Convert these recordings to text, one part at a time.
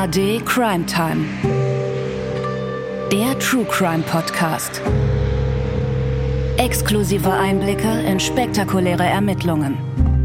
ARD Crime Time. Der True Crime Podcast. Exklusive Einblicke in spektakuläre Ermittlungen.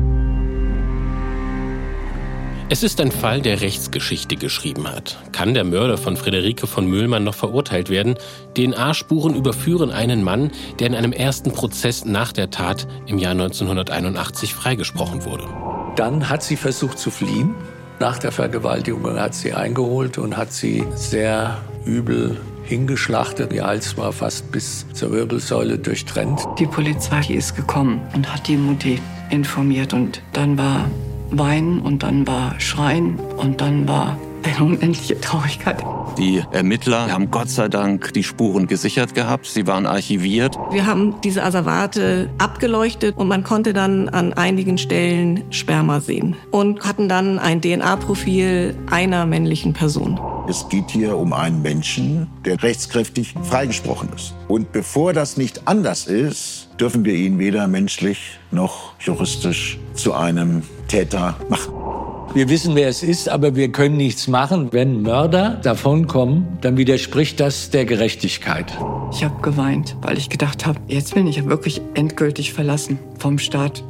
Es ist ein Fall, der Rechtsgeschichte geschrieben hat. Kann der Mörder von Friederike von Møhlmann noch verurteilt werden? DNA-Spuren überführen einen Mann, der in einem ersten Prozess nach der Tat im Jahr 1981 freigesprochen wurde. Dann hat sie versucht zu fliehen. Nach der Vergewaltigung hat sie eingeholt und hat sie sehr übel hingeschlachtet. Ihr Hals war fast bis zur Wirbelsäule durchtrennt. Die Polizei ist gekommen und hat die Mutti informiert. Und dann war Weinen und dann war Schreien und dann war eine unendliche Traurigkeit. Die Ermittler haben Gott sei Dank die Spuren gesichert gehabt. Sie waren archiviert. Wir haben diese Asservate abgeleuchtet und man konnte dann an einigen Stellen Sperma sehen. Und hatten dann ein DNA-Profil einer männlichen Person. Es geht hier um einen Menschen, der rechtskräftig freigesprochen ist. Und bevor das nicht anders ist, dürfen wir ihn weder menschlich noch juristisch zu einem Täter machen. Wir wissen, wer es ist, aber wir können nichts machen. Wenn Mörder davonkommen, dann widerspricht das der Gerechtigkeit. Ich habe geweint, weil ich gedacht habe, jetzt bin ich wirklich endgültig verlassen vom Staat.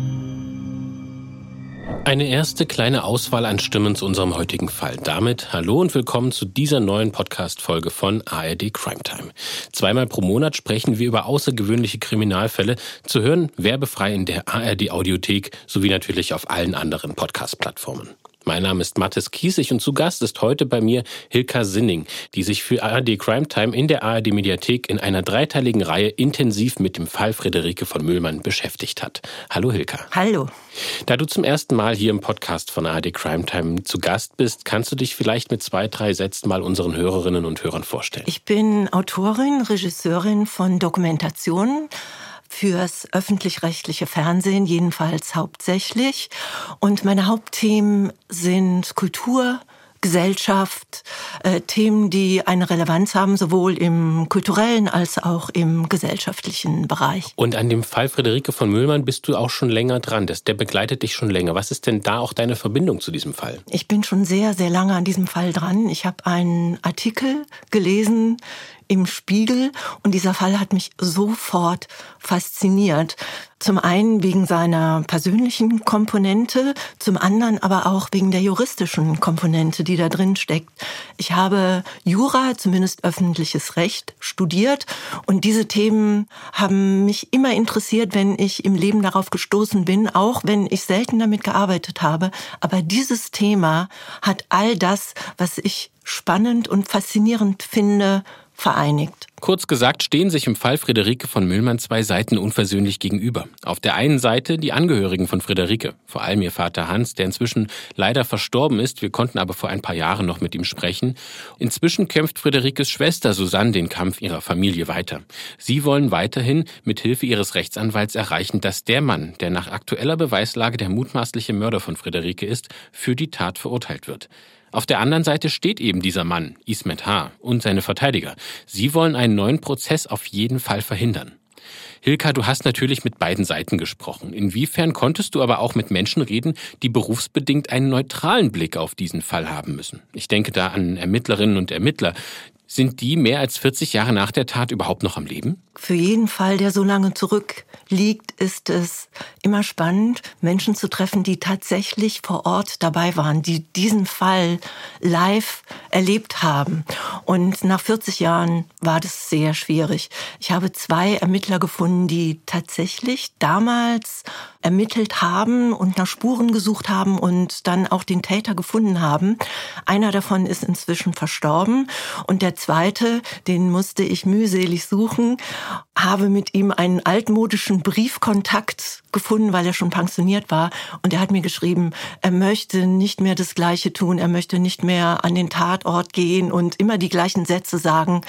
Eine erste kleine Auswahl an Stimmen zu unserem heutigen Fall. Damit hallo und willkommen zu dieser neuen Podcast-Folge von ARD Crime Time. Zweimal pro Monat sprechen wir über außergewöhnliche Kriminalfälle, zu hören werbefrei in der ARD Audiothek sowie natürlich auf allen anderen Podcast-Plattformen. Mein Name ist Mathis Kiesig und zu Gast ist heute bei mir Hilka Sinning, die sich für ARD Crime Time in der ARD Mediathek in einer dreiteiligen Reihe intensiv mit dem Fall Friederike von Møhlmann beschäftigt hat. Hallo Hilka. Hallo. Da du zum ersten Mal hier im Podcast von ARD Crime Time zu Gast bist, kannst du dich vielleicht mit 2-3 Sätzen mal unseren Hörerinnen und Hörern vorstellen? Ich bin Autorin, Regisseurin von Dokumentationen fürs öffentlich-rechtliche Fernsehen, jedenfalls hauptsächlich. Und meine Hauptthemen sind Kultur, Gesellschaft, Themen, die eine Relevanz haben, sowohl im kulturellen als auch im gesellschaftlichen Bereich. Und an dem Fall Friederike von Møhlmann bist du auch schon länger dran. Der begleitet dich schon länger. Was ist denn da auch deine Verbindung zu diesem Fall? Ich bin schon sehr, sehr lange an diesem Fall dran. Ich habe einen Artikel gelesen im Spiegel und dieser Fall hat mich sofort fasziniert. Zum einen wegen seiner persönlichen Komponente, zum anderen aber auch wegen der juristischen Komponente, die da drin steckt. Ich habe Jura, zumindest öffentliches Recht, studiert und diese Themen haben mich immer interessiert, wenn ich im Leben darauf gestoßen bin, auch wenn ich selten damit gearbeitet habe. Aber dieses Thema hat all das, was ich spannend und faszinierend finde, vereinigt. Kurz gesagt stehen sich im Fall Friederike von Møhlmann zwei Seiten unversöhnlich gegenüber. Auf der einen Seite die Angehörigen von Friederike, vor allem ihr Vater Hans, der inzwischen leider verstorben ist. Wir konnten aber vor ein paar Jahren noch mit ihm sprechen. Inzwischen kämpft Friederikes Schwester Susanne den Kampf ihrer Familie weiter. Sie wollen weiterhin mit Hilfe ihres Rechtsanwalts erreichen, dass der Mann, der nach aktueller Beweislage der mutmaßliche Mörder von Friederike ist, für die Tat verurteilt wird. Auf der anderen Seite steht eben dieser Mann, İsmet H. und seine Verteidiger. Sie wollen einen neuen Prozess auf jeden Fall verhindern. Hilka, du hast natürlich mit beiden Seiten gesprochen. Inwiefern konntest du aber auch mit Menschen reden, die berufsbedingt einen neutralen Blick auf diesen Fall haben müssen? Ich denke da an Ermittlerinnen und Ermittler. Sind die mehr als 40 Jahre nach der Tat überhaupt noch am Leben? Für jeden Fall, der so lange zurückliegt, ist es immer spannend, Menschen zu treffen, die tatsächlich vor Ort dabei waren, die diesen Fall live erlebt haben. Und nach 40 Jahren war das sehr schwierig. Ich habe 2 Ermittler gefunden, die tatsächlich damals ermittelt haben und nach Spuren gesucht haben und dann auch den Täter gefunden haben. Einer davon ist inzwischen verstorben und der zweite, den musste ich mühselig suchen, habe mit ihm einen altmodischen Briefkontakt gefunden, weil er schon pensioniert war. Und er hat mir geschrieben, er möchte nicht mehr das Gleiche tun, er möchte nicht mehr an den Tatort gehen und immer die gleichen Sätze sagen.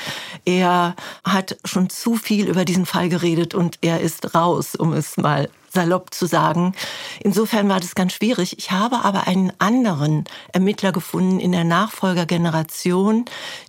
Er hat schon zu viel über diesen Fall geredet und er ist raus, um es mal salopp zu sagen. Insofern war das ganz schwierig. Ich habe aber einen anderen Ermittler gefunden in der Nachfolgergeneration,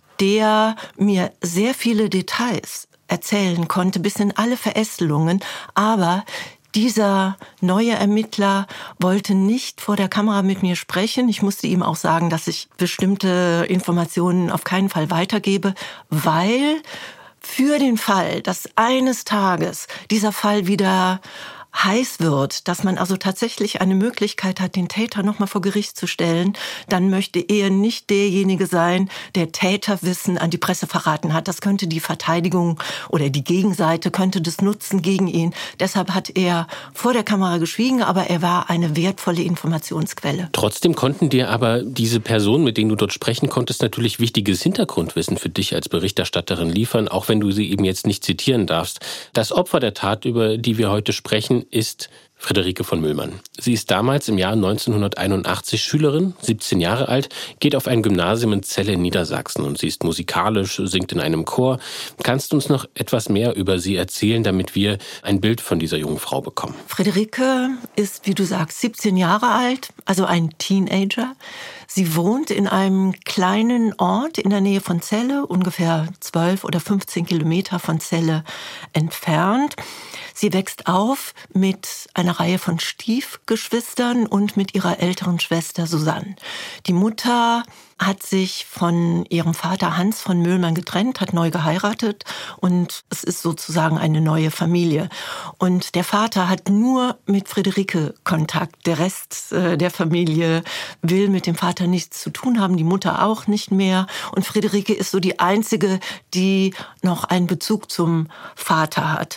der mir sehr viele Details erzählen konnte, bis in alle Verästelungen, aber Dieser neue Ermittler wollte nicht vor der Kamera mit mir sprechen. Ich musste ihm auch sagen, dass ich bestimmte Informationen auf keinen Fall weitergebe, weil für den Fall, dass eines Tages dieser Fall wieder heiß wird, dass man also tatsächlich eine Möglichkeit hat, den Täter nochmal vor Gericht zu stellen, dann möchte er nicht derjenige sein, der Täterwissen an die Presse verraten hat. Das könnte die Verteidigung oder die Gegenseite könnte das nutzen gegen ihn. Deshalb hat er vor der Kamera geschwiegen, aber er war eine wertvolle Informationsquelle. Trotzdem konnten dir aber diese Personen, mit denen du dort sprechen konntest, natürlich wichtiges Hintergrundwissen für dich als Berichterstatterin liefern, auch wenn du sie eben jetzt nicht zitieren darfst. Das Opfer der Tat, über die wir heute sprechen, ist Friederike von Mühlmann. Sie ist damals im Jahr 1981 Schülerin, 17 Jahre alt, geht auf ein Gymnasium in Celle in Niedersachsen und sie ist musikalisch, singt in einem Chor. Kannst du uns noch etwas mehr über sie erzählen, damit wir ein Bild von dieser jungen Frau bekommen? Friederike ist, wie du sagst, 17 Jahre alt, also ein Teenager. Sie wohnt in einem kleinen Ort in der Nähe von Celle, ungefähr 12 oder 15 Kilometer von Celle entfernt. Sie wächst auf mit einer Reihe von Stiefgeschwistern und mit ihrer älteren Schwester Susanne. Die Mutter hat sich von ihrem Vater Hans von Mühlmann getrennt, hat neu geheiratet und es ist sozusagen eine neue Familie. Und der Vater hat nur mit Friederike Kontakt. Der Rest der Familie will mit dem Vater nichts zu tun haben, die Mutter auch nicht mehr. Und Friederike ist so die einzige, die noch einen Bezug zum Vater hat.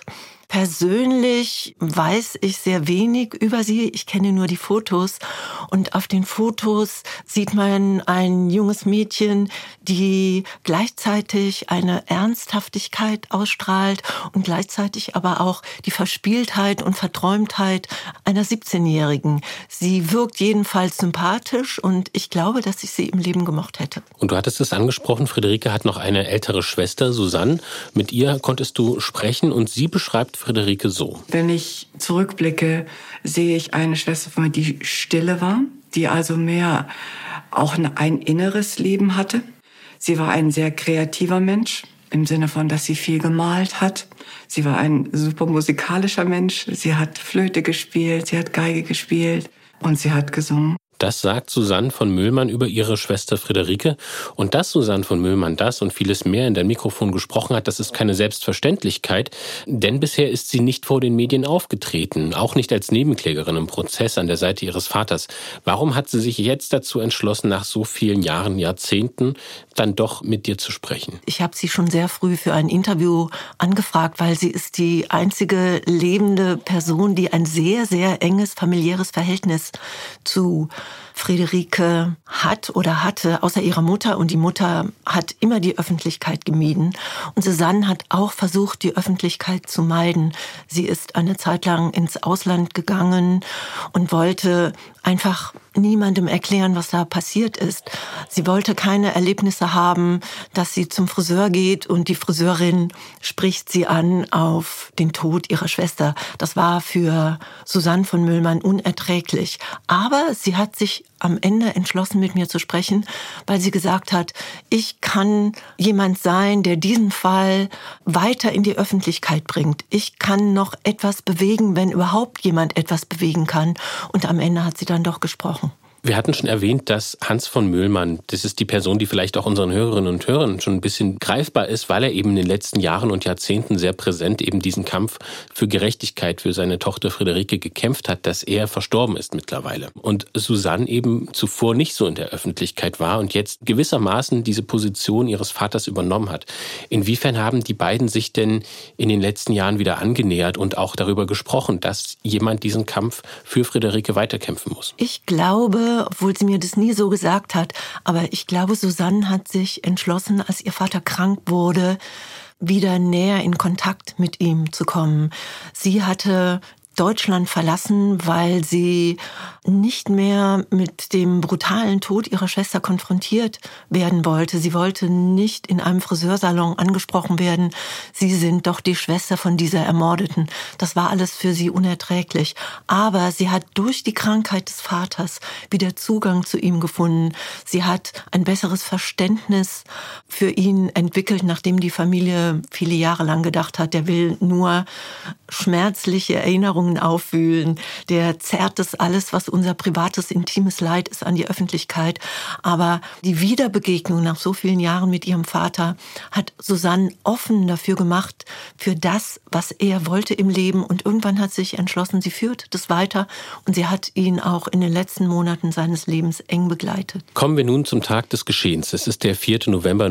Persönlich weiß ich sehr wenig über sie. Ich kenne nur die Fotos. Und auf den Fotos sieht man ein junges Mädchen, die gleichzeitig eine Ernsthaftigkeit ausstrahlt und gleichzeitig aber auch die Verspieltheit und Verträumtheit einer 17-Jährigen. Sie wirkt jedenfalls sympathisch und ich glaube, dass ich sie im Leben gemocht hätte. Und du hattest es angesprochen, Friederike hat noch eine ältere Schwester, Susanne. Mit ihr konntest du sprechen und sie beschreibt Friederike so. Wenn ich zurückblicke, sehe ich eine Schwester von mir, die stille war, die also mehr auch ein inneres Leben hatte. Sie war ein sehr kreativer Mensch, im Sinne von, dass sie viel gemalt hat. Sie war ein super musikalischer Mensch. Sie hat Flöte gespielt, sie hat Geige gespielt und sie hat gesungen. Das sagt Susanne von Mühlmann über ihre Schwester Friederike. Und dass Susanne von Mühlmann das und vieles mehr in dein Mikrofon gesprochen hat, das ist keine Selbstverständlichkeit. Denn bisher ist sie nicht vor den Medien aufgetreten, auch nicht als Nebenklägerin im Prozess an der Seite ihres Vaters. Warum hat sie sich jetzt dazu entschlossen, nach so vielen Jahren, Jahrzehnten, dann doch mit dir zu sprechen? Ich habe sie schon sehr früh für ein Interview angefragt, weil sie ist die einzige lebende Person, die ein sehr, sehr enges familiäres Verhältnis zu Friederike hat oder hatte, außer ihrer Mutter. Und die Mutter hat immer die Öffentlichkeit gemieden. Und Susanne hat auch versucht, die Öffentlichkeit zu meiden. Sie ist eine Zeit lang ins Ausland gegangen und wollte einfach niemandem erklären, was da passiert ist. Sie wollte keine Erlebnisse haben, dass sie zum Friseur geht und die Friseurin spricht sie an auf den Tod ihrer Schwester. Das war für Susanne von Mühlmann unerträglich. Aber sie hat sich am Ende entschlossen, mit mir zu sprechen, weil sie gesagt hat, ich kann jemand sein, der diesen Fall weiter in die Öffentlichkeit bringt. Ich kann noch etwas bewegen, wenn überhaupt jemand etwas bewegen kann. Und am Ende hat sie dann doch gesprochen. Wir hatten schon erwähnt, dass Hans von Mühlmann, das ist die Person, die vielleicht auch unseren Hörerinnen und Hörern schon ein bisschen greifbar ist, weil er eben in den letzten Jahren und Jahrzehnten sehr präsent eben diesen Kampf für Gerechtigkeit für seine Tochter Friederike gekämpft hat, dass er verstorben ist mittlerweile. Und Susanne eben zuvor nicht so in der Öffentlichkeit war und jetzt gewissermaßen diese Position ihres Vaters übernommen hat. Inwiefern haben die beiden sich denn in den letzten Jahren wieder angenähert und auch darüber gesprochen, dass jemand diesen Kampf für Friederike weiterkämpfen muss? Ich glaube, obwohl sie mir das nie so gesagt hat, aber ich glaube, Susanne hat sich entschlossen, als ihr Vater krank wurde, wieder näher in Kontakt mit ihm zu kommen. Sie hatte Deutschland verlassen, weil sie nicht mehr mit dem brutalen Tod ihrer Schwester konfrontiert werden wollte. Sie wollte nicht in einem Friseursalon angesprochen werden. Sie sind doch die Schwester von dieser Ermordeten. Das war alles für sie unerträglich. Aber sie hat durch die Krankheit des Vaters wieder Zugang zu ihm gefunden. Sie hat ein besseres Verständnis für ihn entwickelt, nachdem die Familie viele Jahre lang gedacht hat, der will nur schmerzliche Erinnerungen Erinnerungen aufwühlen. Der zerrt das alles, was unser privates, intimes Leid ist, an die Öffentlichkeit. Aber die Wiederbegegnung nach so vielen Jahren mit ihrem Vater hat Susanne offen dafür gemacht, für das, was er wollte im Leben. Und irgendwann hat sie sich entschlossen, sie führt das weiter. Und sie hat ihn auch in den letzten Monaten seines Lebens eng begleitet. Kommen wir nun zum Tag des Geschehens. Es ist der 4. November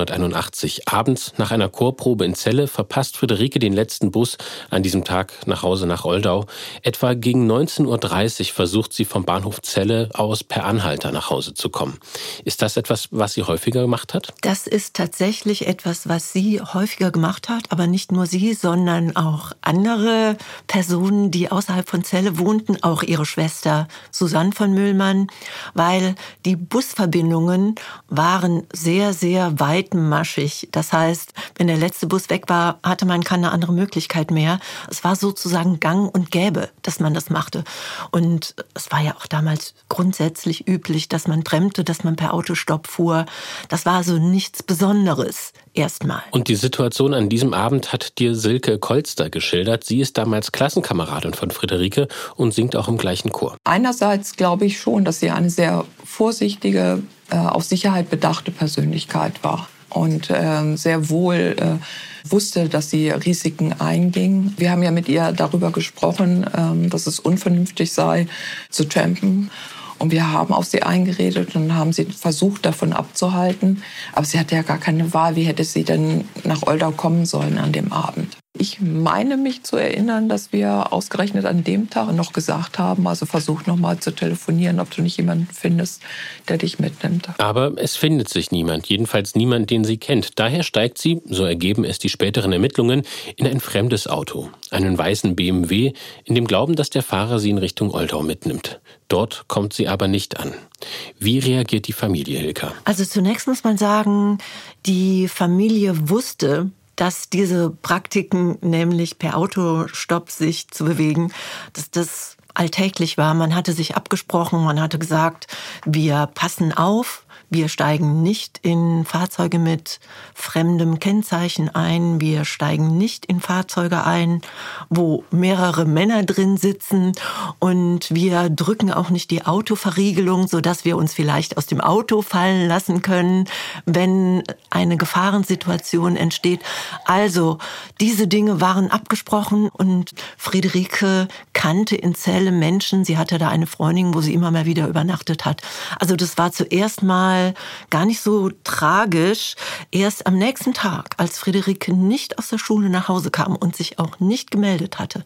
1981. Abends nach einer Chorprobe in Celle verpasst Friederike den letzten Bus an diesem Tag nach Hause nach Oldau. Etwa gegen 19.30 Uhr versucht sie vom Bahnhof Celle aus per Anhalter nach Hause zu kommen. Ist das etwas, was sie häufiger gemacht hat? Das ist tatsächlich etwas, was sie häufiger gemacht hat, aber nicht nur sie, sondern auch andere Personen, die außerhalb von Celle wohnten, auch ihre Schwester Susanne von Mühlmann, weil die Busverbindungen waren sehr, sehr weitmaschig. Das heißt, wenn der letzte Bus weg war, hatte man keine andere Möglichkeit mehr. Es war sozusagen gang und gäbe, dass man das machte. Und es war ja auch damals grundsätzlich üblich, dass man trennte, dass man per Autostopp fuhr. Das war also nichts Besonderes erstmal. Und die Situation an diesem Abend hat dir Silke Kolster geschildert. Sie ist damals Klassenkameradin von Friederike und singt auch im gleichen Chor. Einerseits glaube ich schon, dass sie eine sehr vorsichtige, auf Sicherheit bedachte Persönlichkeit war. Und sehr wohl wusste, dass sie Risiken einging. Wir haben ja mit ihr darüber gesprochen, dass es unvernünftig sei, zu trampen. Und wir haben auf sie eingeredet und haben sie versucht, davon abzuhalten. Aber sie hatte ja gar keine Wahl. Wie hätte sie denn nach Oldau kommen sollen an dem Abend? Ich meine mich zu erinnern, dass wir ausgerechnet an dem Tag noch gesagt haben, also versuch noch mal zu telefonieren, ob du nicht jemanden findest, der dich mitnimmt. Aber es findet sich niemand, jedenfalls niemand, den sie kennt. Daher steigt sie, so ergeben es die späteren Ermittlungen, in ein fremdes Auto, einen weißen BMW, in dem Glauben, dass der Fahrer sie in Richtung Oldau mitnimmt. Dort kommt sie aber nicht an. Wie reagiert die Familie, Hilka? Also zunächst muss man sagen, die Familie wusste, dass diese Praktiken, nämlich per Autostopp sich zu bewegen, dass das alltäglich war. Man hatte sich abgesprochen, man hatte gesagt, wir passen auf, wir steigen nicht in Fahrzeuge mit fremdem Kennzeichen ein, wir steigen nicht in Fahrzeuge ein, wo mehrere Männer drin sitzen, und wir drücken auch nicht die Autoverriegelung, sodass wir uns vielleicht aus dem Auto fallen lassen können, wenn eine Gefahrensituation entsteht. Also diese Dinge waren abgesprochen, und Friederike kannte in Celle Menschen, sie hatte da eine Freundin, wo sie immer mal wieder übernachtet hat. Also das war zuerst mal gar nicht so tragisch. Erst am nächsten Tag, als Friederike nicht aus der Schule nach Hause kam und sich auch nicht gemeldet hatte,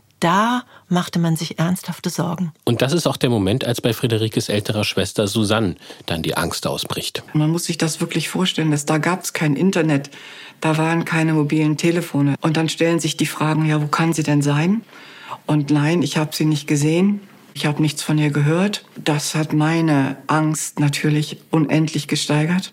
da machte man sich ernsthafte Sorgen. Und das ist auch der Moment, als bei Friederikes älterer Schwester Susanne dann die Angst ausbricht. Man muss sich das wirklich vorstellen, dass da gab es kein Internet, da waren keine mobilen Telefone. Und dann stellen sich die Fragen, ja, wo kann sie denn sein? Und nein, ich habe sie nicht gesehen. Ich habe nichts von ihr gehört. Das hat meine Angst natürlich unendlich gesteigert.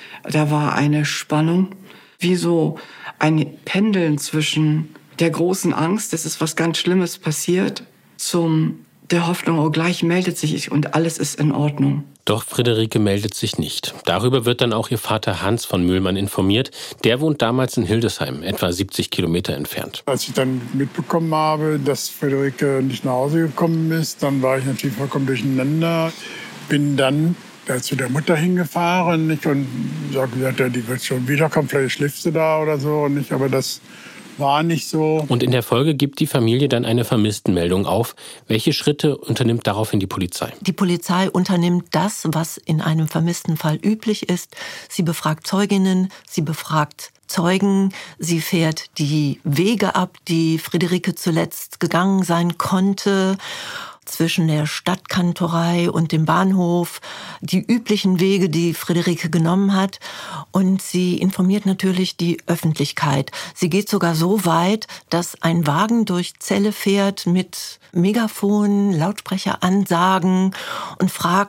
Da war eine Spannung, wie so ein Pendeln zwischen der großen Angst, dass es was ganz Schlimmes passiert, zum der Hoffnung, oh, gleich meldet sich und alles ist in Ordnung. Doch Friederike meldet sich nicht. Darüber wird dann auch ihr Vater Hans von Mühlmann informiert. Der wohnt damals in Hildesheim, etwa 70 Kilometer entfernt. Als ich dann mitbekommen habe, dass Friederike nicht nach Hause gekommen ist, dann war ich natürlich vollkommen durcheinander. Bin dann zu der Mutter hingefahren und gesagt, ja, die wird schon wiederkommen, vielleicht schläft sie da oder so. Aber das war nicht so. Und in der Folge gibt die Familie dann eine Vermisstenmeldung auf. Welche Schritte unternimmt daraufhin die Polizei? Die Polizei unternimmt das, was in einem vermissten Fall üblich ist. Sie befragt Zeuginnen, sie befragt Zeugen, sie fährt die Wege ab, die Friederike zuletzt gegangen sein konnte, zwischen der Stadtkantorei und dem Bahnhof, die üblichen Wege, die Friederike genommen hat. Und sie informiert natürlich die Öffentlichkeit. Sie geht sogar so weit, dass ein Wagen durch Celle fährt mit Megafon, Lautsprecheransagen und fragt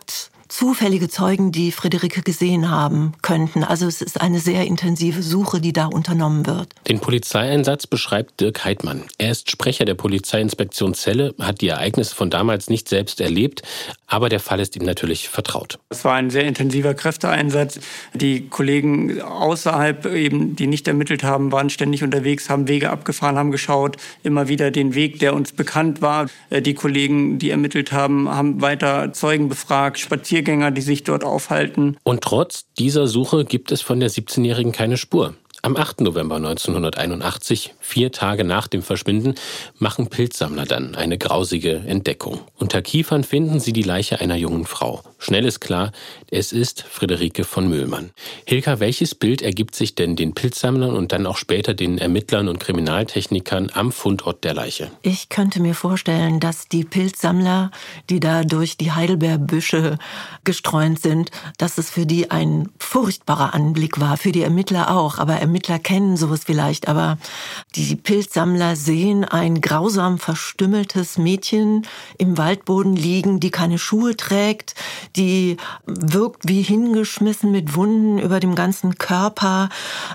zufällige Zeugen, die Friederike gesehen haben könnten. Also es ist eine sehr intensive Suche, die da unternommen wird. Den Polizeieinsatz beschreibt Dirk Heidmann. Er ist Sprecher der Polizeiinspektion Celle, hat die Ereignisse von damals nicht selbst erlebt, aber der Fall ist ihm natürlich vertraut. Es war ein sehr intensiver Kräfteeinsatz. Die Kollegen außerhalb, eben, die nicht ermittelt haben, waren ständig unterwegs, haben Wege abgefahren, haben geschaut, immer wieder den Weg, der uns bekannt war. Die Kollegen, die ermittelt haben, haben weiter Zeugen befragt, Spaziergänger, die sich dort aufhalten. Und trotz dieser Suche gibt es von der 17-Jährigen keine Spur. Am 8. November 1981, 4 Tage nach dem Verschwinden, machen Pilzsammler dann eine grausige Entdeckung. Unter Kiefern finden sie die Leiche einer jungen Frau. Schnell ist klar, es ist Friederike von Mühlmann. Hilka, welches Bild ergibt sich denn den Pilzsammlern und dann auch später den Ermittlern und Kriminaltechnikern am Fundort der Leiche? Ich könnte mir vorstellen, dass die Pilzsammler, die da durch die Heidelbeerbüsche gestreunt sind, dass es für die ein furchtbarer Anblick war, für die Ermittler auch. Aber Ermittler kennen sowas vielleicht, aber die Pilzsammler sehen ein grausam verstümmeltes Mädchen im Waldboden liegen, die keine Schuhe trägt, die wirkt wie hingeschmissen mit Wunden über dem ganzen Körper.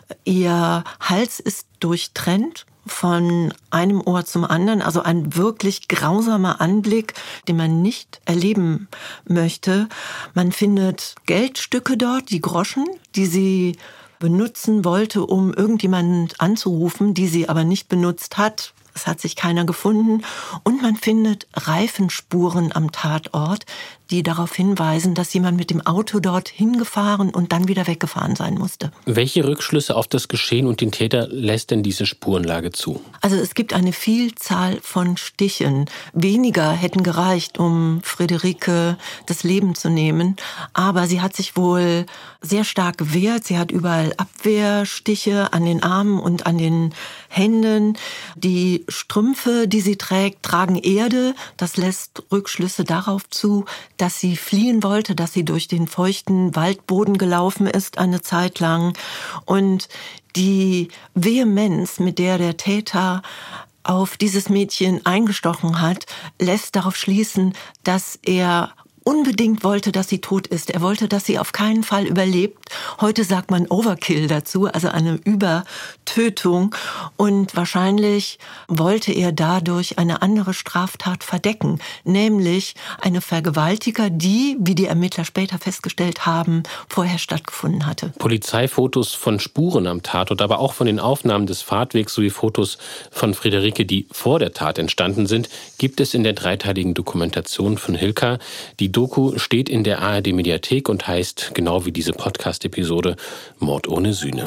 Ihr Hals ist durchtrennt von einem Ohr zum anderen, also ein wirklich grausamer Anblick, den man nicht erleben möchte. Man findet Geldstücke dort, die Groschen, die sie benutzen wollte, um irgendjemanden anzurufen, die sie aber nicht benutzt hat. Es hat sich keiner gefunden. Und man findet Reifenspuren am Tatort, die darauf hinweisen, dass jemand mit dem Auto dort hingefahren und dann wieder weggefahren sein musste. Welche Rückschlüsse auf das Geschehen und den Täter lässt denn diese Spurenlage zu? Also es gibt eine Vielzahl von Stichen. Weniger hätten gereicht, um Friederike das Leben zu nehmen. Aber sie hat sich wohl sehr stark gewehrt. Sie hat überall Abwehrstiche an den Armen und an den Händen. Die Strümpfe, die sie trägt, tragen Erde. Das lässt Rückschlüsse darauf zu, dass sie fliehen wollte, dass sie durch den feuchten Waldboden gelaufen ist eine Zeit lang. Und die Vehemenz, mit der der Täter auf dieses Mädchen eingestochen hat, lässt darauf schließen, dass er unbedingt wollte, dass sie tot ist. Er wollte, dass sie auf keinen Fall überlebt. Heute sagt man Overkill dazu, also eine Übertötung. Und wahrscheinlich wollte er dadurch eine andere Straftat verdecken, nämlich eine Vergewaltiger, die, wie die Ermittler später festgestellt haben, vorher stattgefunden hatte. Polizeifotos von Spuren am Tatort, aber auch von den Aufnahmen des Fahrtwegs sowie Fotos von Friederike, die vor der Tat entstanden sind, gibt es in der dreiteiligen Dokumentation von Hilka. Die Doku steht in der ARD-Mediathek und heißt, genau wie diese Podcast-Episode, Mord ohne Sühne.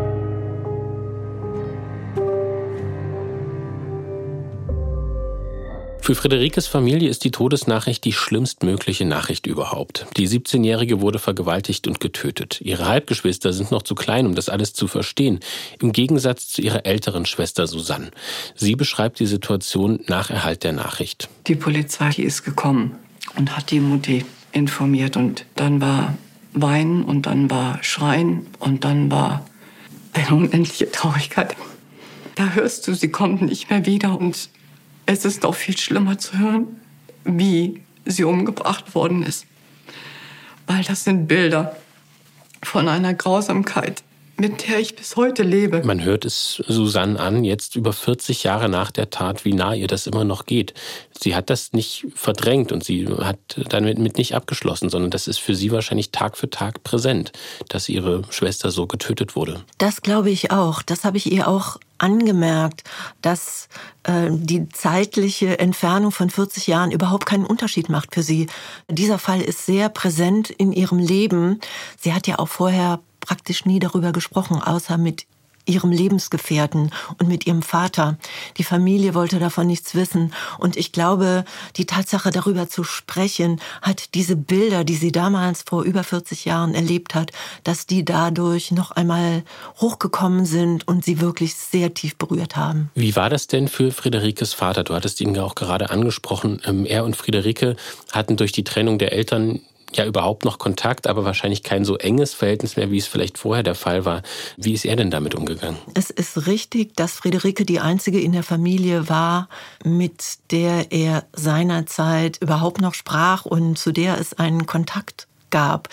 Für Friederikes Familie ist die Todesnachricht die schlimmstmögliche Nachricht überhaupt. Die 17-Jährige wurde vergewaltigt und getötet. Ihre Halbgeschwister sind noch zu klein, um das alles zu verstehen. Im Gegensatz zu ihrer älteren Schwester Susanne. Sie beschreibt die Situation nach Erhalt der Nachricht. Die Polizei ist gekommen und hat die Mutti informiert. Und dann war Weinen und dann war Schreien und dann war eine unendliche Traurigkeit. Da hörst du, sie kommt nicht mehr wieder. Und es ist noch viel schlimmer zu hören, wie sie umgebracht worden ist. Weil das sind Bilder von einer Grausamkeit, mit der ich bis heute lebe. Man hört es Susanne an, jetzt über 40 Jahre nach der Tat, wie nah ihr das immer noch geht. Sie hat das nicht verdrängt und sie hat damit nicht abgeschlossen, sondern das ist für sie wahrscheinlich Tag für Tag präsent, dass ihre Schwester so getötet wurde. Das glaube ich auch. Das habe ich ihr auch angemerkt, dass die zeitliche Entfernung von 40 Jahren überhaupt keinen Unterschied macht für sie. Dieser Fall ist sehr präsent in ihrem Leben. Sie hat ja auch vorher praktisch nie darüber gesprochen, außer mit ihrem Lebensgefährten und mit ihrem Vater. Die Familie wollte davon nichts wissen. Und ich glaube, die Tatsache, darüber zu sprechen, hat diese Bilder, die sie damals vor über 40 Jahren erlebt hat, dass die dadurch noch einmal hochgekommen sind und sie wirklich sehr tief berührt haben. Wie war das denn für Friederikes Vater? Du hattest ihn ja auch gerade angesprochen. Er und Friederike hatten durch die Trennung der Eltern ja überhaupt noch Kontakt, aber wahrscheinlich kein so enges Verhältnis mehr, wie es vielleicht vorher der Fall war. Wie ist er denn damit umgegangen? Es ist richtig, dass Friederike die einzige in der Familie war, mit der er seinerzeit überhaupt noch sprach und zu der es einen Kontakt gab.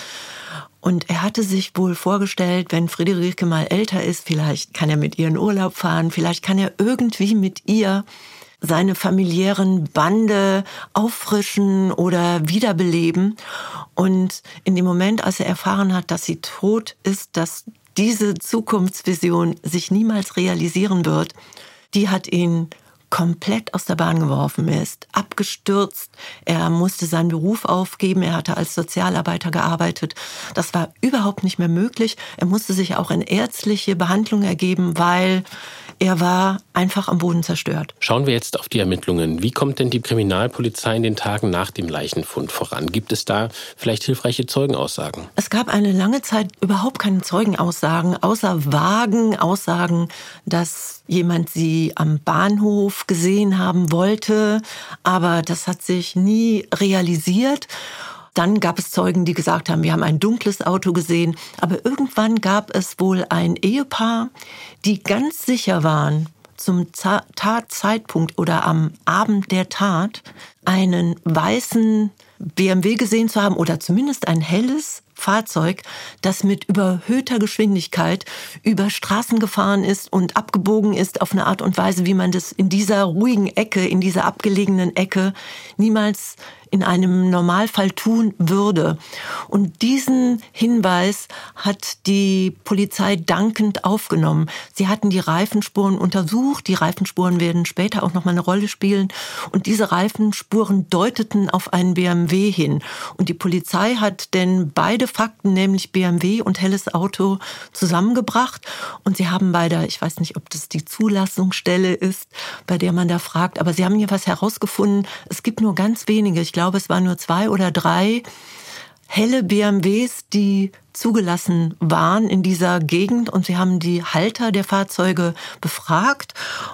Und er hatte sich wohl vorgestellt, wenn Friederike mal älter ist, vielleicht kann er mit ihr in Urlaub fahren, vielleicht kann er irgendwie mit ihr seine familiären Bande auffrischen oder wiederbeleben. Und in dem Moment, als er erfahren hat, dass sie tot ist, dass diese Zukunftsvision sich niemals realisieren wird, die hat ihn komplett aus der Bahn geworfen. Er ist abgestürzt, er musste seinen Beruf aufgeben, er hatte als Sozialarbeiter gearbeitet. Das war überhaupt nicht mehr möglich. Er musste sich auch in ärztliche Behandlung ergeben, weil er war einfach am Boden zerstört. Schauen wir jetzt auf die Ermittlungen. Wie kommt denn die Kriminalpolizei in den Tagen nach dem Leichenfund voran? Gibt es da vielleicht hilfreiche Zeugenaussagen? Es gab eine lange Zeit überhaupt keine Zeugenaussagen, außer vagen Aussagen, dass jemand sie am Bahnhof gesehen haben wollte. Aber das hat sich nie realisiert. Dann gab es Zeugen, die gesagt haben, wir haben ein dunkles Auto gesehen. Aber irgendwann gab es wohl ein Ehepaar, die ganz sicher waren, zum Tatzeitpunkt oder am Abend der Tat einen weißen BMW gesehen zu haben oder zumindest ein helles Fahrzeug, das mit überhöhter Geschwindigkeit über Straßen gefahren ist und abgebogen ist auf eine Art und Weise, wie man das in dieser ruhigen Ecke, in dieser abgelegenen Ecke niemals in einem Normalfall tun würde. Und diesen Hinweis hat die Polizei dankend aufgenommen. Sie hatten die Reifenspuren untersucht. Die Reifenspuren werden später auch noch mal eine Rolle spielen. Und diese Reifenspuren deuteten auf einen BMW hin. Und die Polizei hat denn beide Fakten, nämlich BMW und helles Auto, zusammengebracht. Und sie haben bei der, ich weiß nicht, ob das die Zulassungsstelle ist, bei der man da fragt, aber sie haben hier was herausgefunden. Es gibt nur ganz wenige, ich glaube, es waren nur 2 oder 3 helle BMWs, die zugelassen waren in dieser Gegend. Und sie haben die Halter der Fahrzeuge befragt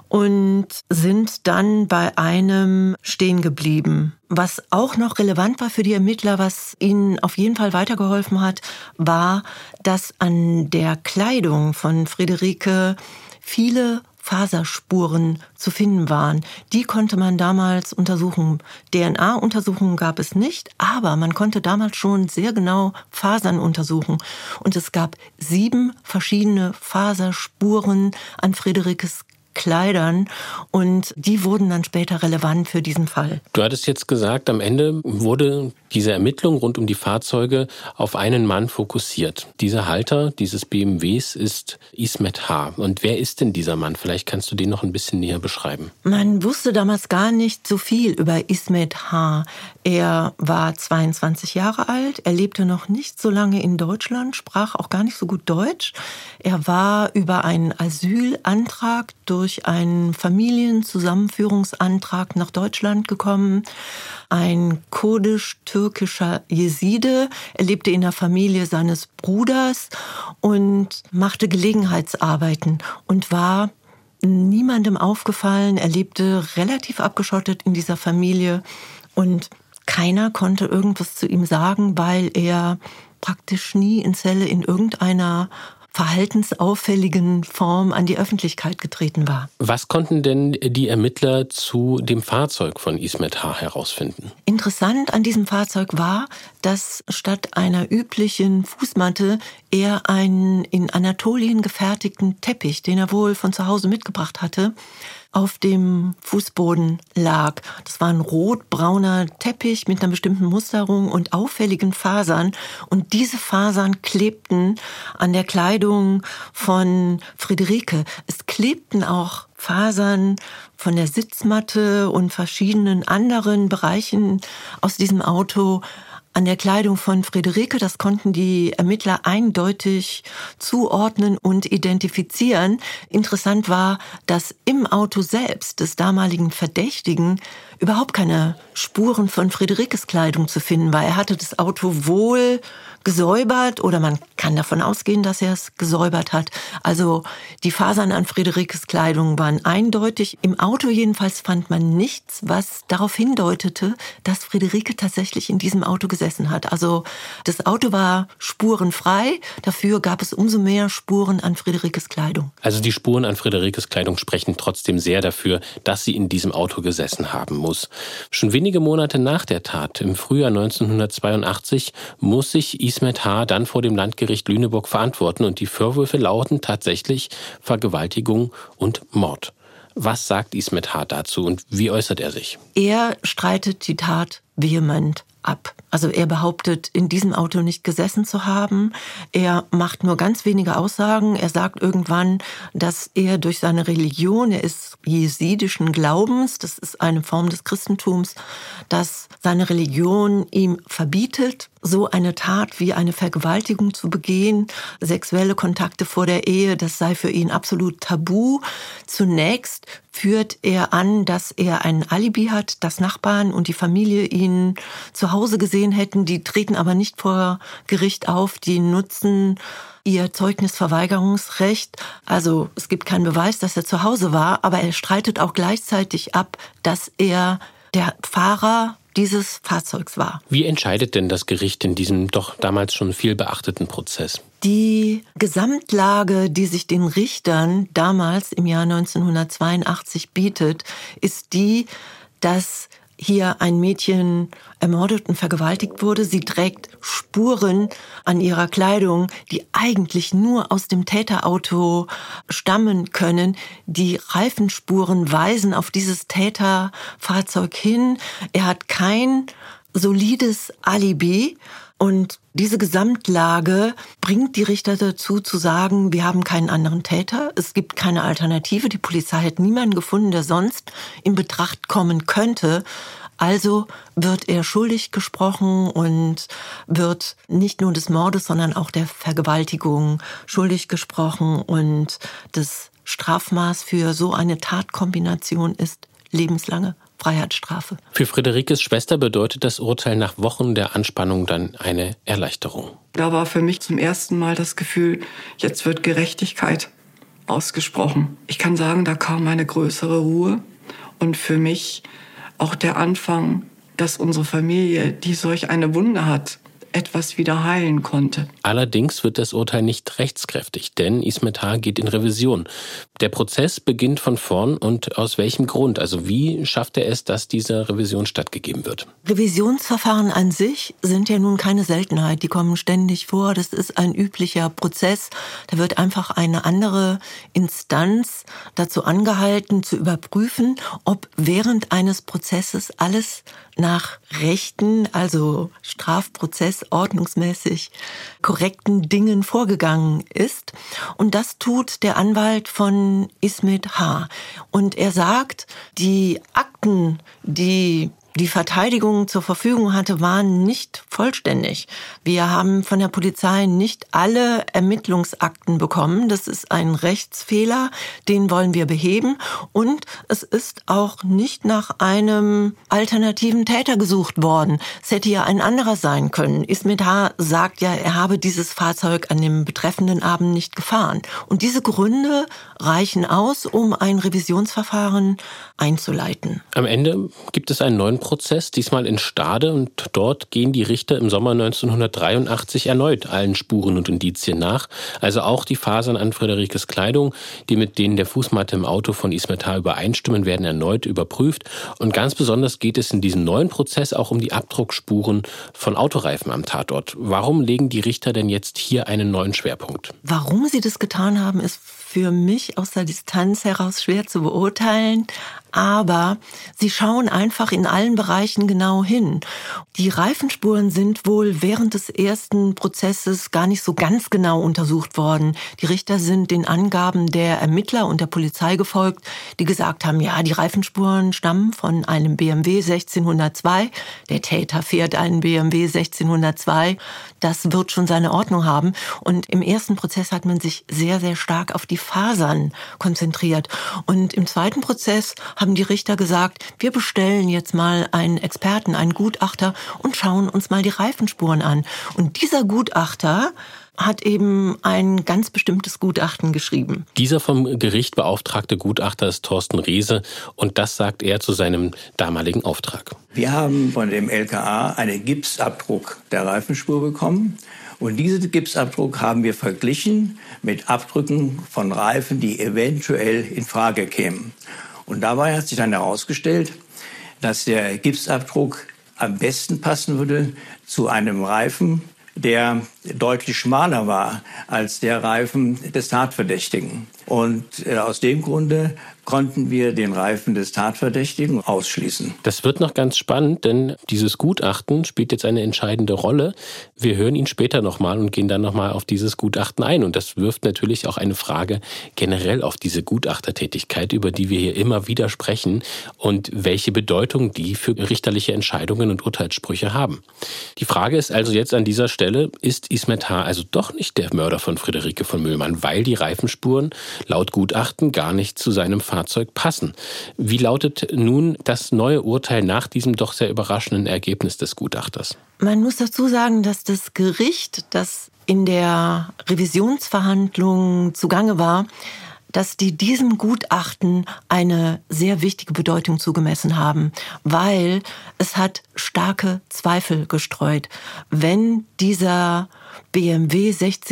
und sind dann bei einem stehen geblieben. Was auch noch relevant war für die Ermittler, was ihnen auf jeden Fall weitergeholfen hat, war, dass an der Kleidung von Friederike viele Faserspuren zu finden waren. Die konnte man damals untersuchen. DNA-Untersuchungen gab es nicht, aber man konnte damals schon sehr genau Fasern untersuchen. Und es gab 7 verschiedene Faserspuren an Friederikes Kleidern und die wurden dann später relevant für diesen Fall. Du hattest jetzt gesagt, am Ende wurde diese Ermittlung rund um die Fahrzeuge auf einen Mann fokussiert. Dieser Halter dieses BMWs ist Ismet H. Und wer ist denn dieser Mann? Vielleicht kannst du den noch ein bisschen näher beschreiben. Man wusste damals gar nicht so viel über Ismet H. Er war 22 Jahre alt, er lebte noch nicht so lange in Deutschland, sprach auch gar nicht so gut Deutsch. Er war über einen Asylantrag durch einen Familienzusammenführungsantrag nach Deutschland gekommen. Ein kurdisch-türkischer Jeside. Er lebte in der Familie seines Bruders und machte Gelegenheitsarbeiten und war niemandem aufgefallen. Er lebte relativ abgeschottet in dieser Familie und keiner konnte irgendwas zu ihm sagen, weil er praktisch nie in Celle in irgendeiner verhaltensauffälligen Form an die Öffentlichkeit getreten war. Was konnten denn die Ermittler zu dem Fahrzeug von Ismet H. herausfinden? Interessant an diesem Fahrzeug war, dass statt einer üblichen Fußmatte er einen in Anatolien gefertigten Teppich, den er wohl von zu Hause mitgebracht hatte, auf dem Fußboden lag. Das war ein rot-brauner Teppich mit einer bestimmten Musterung und auffälligen Fasern. Und diese Fasern klebten an der Kleidung von Friederike. Es klebten auch Fasern von der Sitzmatte und verschiedenen anderen Bereichen aus diesem Auto an der Kleidung von Friederike. Das konnten die Ermittler eindeutig zuordnen und identifizieren. Interessant war, dass im Auto selbst des damaligen Verdächtigen überhaupt keine Spuren von Friederikes Kleidung zu finden war. Er hatte das Auto wohl gesäubert oder man kann davon ausgehen, dass er es gesäubert hat. Also die Fasern an Friederikes Kleidung waren eindeutig. Im Auto jedenfalls fand man nichts, was darauf hindeutete, dass Friederike tatsächlich in diesem Auto gesessen hat. Also das Auto war spurenfrei, dafür gab es umso mehr Spuren an Friederikes Kleidung. Also die Spuren an Friederikes Kleidung sprechen trotzdem sehr dafür, dass sie in diesem Auto gesessen haben. muss. Schon wenige Monate nach der Tat, im Frühjahr 1982, muss sich Ismet H. dann vor dem Landgericht Lüneburg verantworten und die Vorwürfe lauten tatsächlich Vergewaltigung und Mord. Was sagt Ismet H. dazu und wie äußert er sich? Er streitet die Tat vehement ab. Also er behauptet, in diesem Auto nicht gesessen zu haben. Er macht nur ganz wenige Aussagen. Er sagt irgendwann, dass er durch seine Religion, er ist jesidischen Glaubens, das ist eine Form des Christentums, dass seine Religion ihm verbietet, so eine Tat wie eine Vergewaltigung zu begehen, sexuelle Kontakte vor der Ehe, das sei für ihn absolut tabu. Zunächst führt er an, dass er ein Alibi hat, dass Nachbarn und die Familie ihn zu Hause gesehen hätten. Die treten aber nicht vor Gericht auf, die nutzen ihr Zeugnisverweigerungsrecht. Also es gibt keinen Beweis, dass er zu Hause war, aber er streitet auch gleichzeitig ab, dass er der Fahrer dieses Fahrzeugs war. Wie entscheidet denn das Gericht in diesem doch damals schon viel beachteten Prozess? Die Gesamtlage, die sich den Richtern damals im Jahr 1982 bietet, ist die, dass hier ein Mädchen ermordet und vergewaltigt wurde. Sie trägt Spuren an ihrer Kleidung, die eigentlich nur aus dem Täterauto stammen können. Die Reifenspuren weisen auf dieses Täterfahrzeug hin. Er hat kein solides Alibi. Und diese Gesamtlage bringt die Richter dazu zu sagen, wir haben keinen anderen Täter, es gibt keine Alternative, die Polizei hat niemanden gefunden, der sonst in Betracht kommen könnte. Also wird er schuldig gesprochen und wird nicht nur des Mordes, sondern auch der Vergewaltigung schuldig gesprochen. Und das Strafmaß für so eine Tatkombination ist lebenslange Freiheitsstrafe. Für Friederikes Schwester bedeutet das Urteil nach Wochen der Anspannung dann eine Erleichterung. Da war für mich zum ersten Mal das Gefühl, jetzt wird Gerechtigkeit ausgesprochen. Ich kann sagen, da kam eine größere Ruhe und für mich auch der Anfang, dass unsere Familie, die solch eine Wunde hat, etwas wieder heilen konnte. Allerdings wird das Urteil nicht rechtskräftig, denn Ismet H. geht in Revision. Der Prozess beginnt von vorn und aus welchem Grund? Also wie schafft er es, dass diese Revision stattgegeben wird? Revisionsverfahren an sich sind ja nun keine Seltenheit. Die kommen ständig vor. Das ist ein üblicher Prozess. Da wird einfach eine andere Instanz dazu angehalten, zu überprüfen, ob während eines Prozesses alles nach rechten, also Strafprozess ordnungsmäßig korrekten Dingen vorgegangen ist. Und das tut der Anwalt von Ismet H. Und er sagt, die Akten, die die Verteidigung zur Verfügung hatte, waren nicht vollständig. Wir haben von der Polizei nicht alle Ermittlungsakten bekommen. Das ist ein Rechtsfehler, den wollen wir beheben. Und es ist auch nicht nach einem alternativen Täter gesucht worden. Es hätte ja ein anderer sein können. Ismet H. sagt ja, er habe dieses Fahrzeug an dem betreffenden Abend nicht gefahren. Und diese Gründe reichen aus, um ein Revisionsverfahren einzuleiten. Am Ende gibt es einen neuen Prozess, diesmal in Stade, und dort gehen die Richter im Sommer 1983 erneut allen Spuren und Indizien nach. Also auch die Fasern an Friederikes Kleidung, die mit denen der Fußmatte im Auto von Ismet H. übereinstimmen, werden erneut überprüft. Und ganz besonders geht es in diesem neuen Prozess auch um die Abdruckspuren von Autoreifen am Tatort. Warum legen die Richter denn jetzt hier einen neuen Schwerpunkt? Warum sie das getan haben, ist für mich aus der Distanz heraus schwer zu beurteilen. Aber sie schauen einfach in allen Bereichen genau hin. Die Reifenspuren sind wohl während des ersten Prozesses gar nicht so ganz genau untersucht worden. Die Richter sind den Angaben der Ermittler und der Polizei gefolgt, die gesagt haben, ja, die Reifenspuren stammen von einem BMW 1602. Der Täter fährt einen BMW 1602. Das wird schon seine Ordnung haben. Und im ersten Prozess hat man sich sehr, sehr stark auf die Fasern konzentriert. Und im zweiten Prozess haben die Richter gesagt, wir bestellen jetzt mal einen Experten, einen Gutachter und schauen uns mal die Reifenspuren an. Und dieser Gutachter hat eben ein ganz bestimmtes Gutachten geschrieben. Dieser vom Gericht beauftragte Gutachter ist Thorsten Reese und das sagt er zu seinem damaligen Auftrag. Wir haben von dem LKA einen Gipsabdruck der Reifenspur bekommen. Und diesen Gipsabdruck haben wir verglichen mit Abdrücken von Reifen, die eventuell in Frage kämen. Und dabei hat sich dann herausgestellt, dass der Gipsabdruck am besten passen würde zu einem Reifen, der deutlich schmaler war als der Reifen des Tatverdächtigen. Und aus dem Grunde konnten wir den Reifen des Tatverdächtigen ausschließen. Das wird noch ganz spannend, denn dieses Gutachten spielt jetzt eine entscheidende Rolle. Wir hören ihn später nochmal und gehen dann nochmal auf dieses Gutachten ein. Und das wirft natürlich auch eine Frage generell auf diese Gutachtertätigkeit, über die wir hier immer wieder sprechen und welche Bedeutung die für richterliche Entscheidungen und Urteilssprüche haben. Die Frage ist also jetzt an dieser Stelle, ist Ismet H. also doch nicht der Mörder von Friederike von Müllmann, weil die Reifenspuren laut Gutachten gar nicht zu seinem Fahrzeug passen. Wie lautet nun das neue Urteil nach diesem doch sehr überraschenden Ergebnis des Gutachters? Man muss dazu sagen, dass das Gericht, das in der Revisionsverhandlung zugange war, dass die diesem Gutachten eine sehr wichtige Bedeutung zugemessen haben, weil es hat starke Zweifel gestreut. Wenn dieser BMW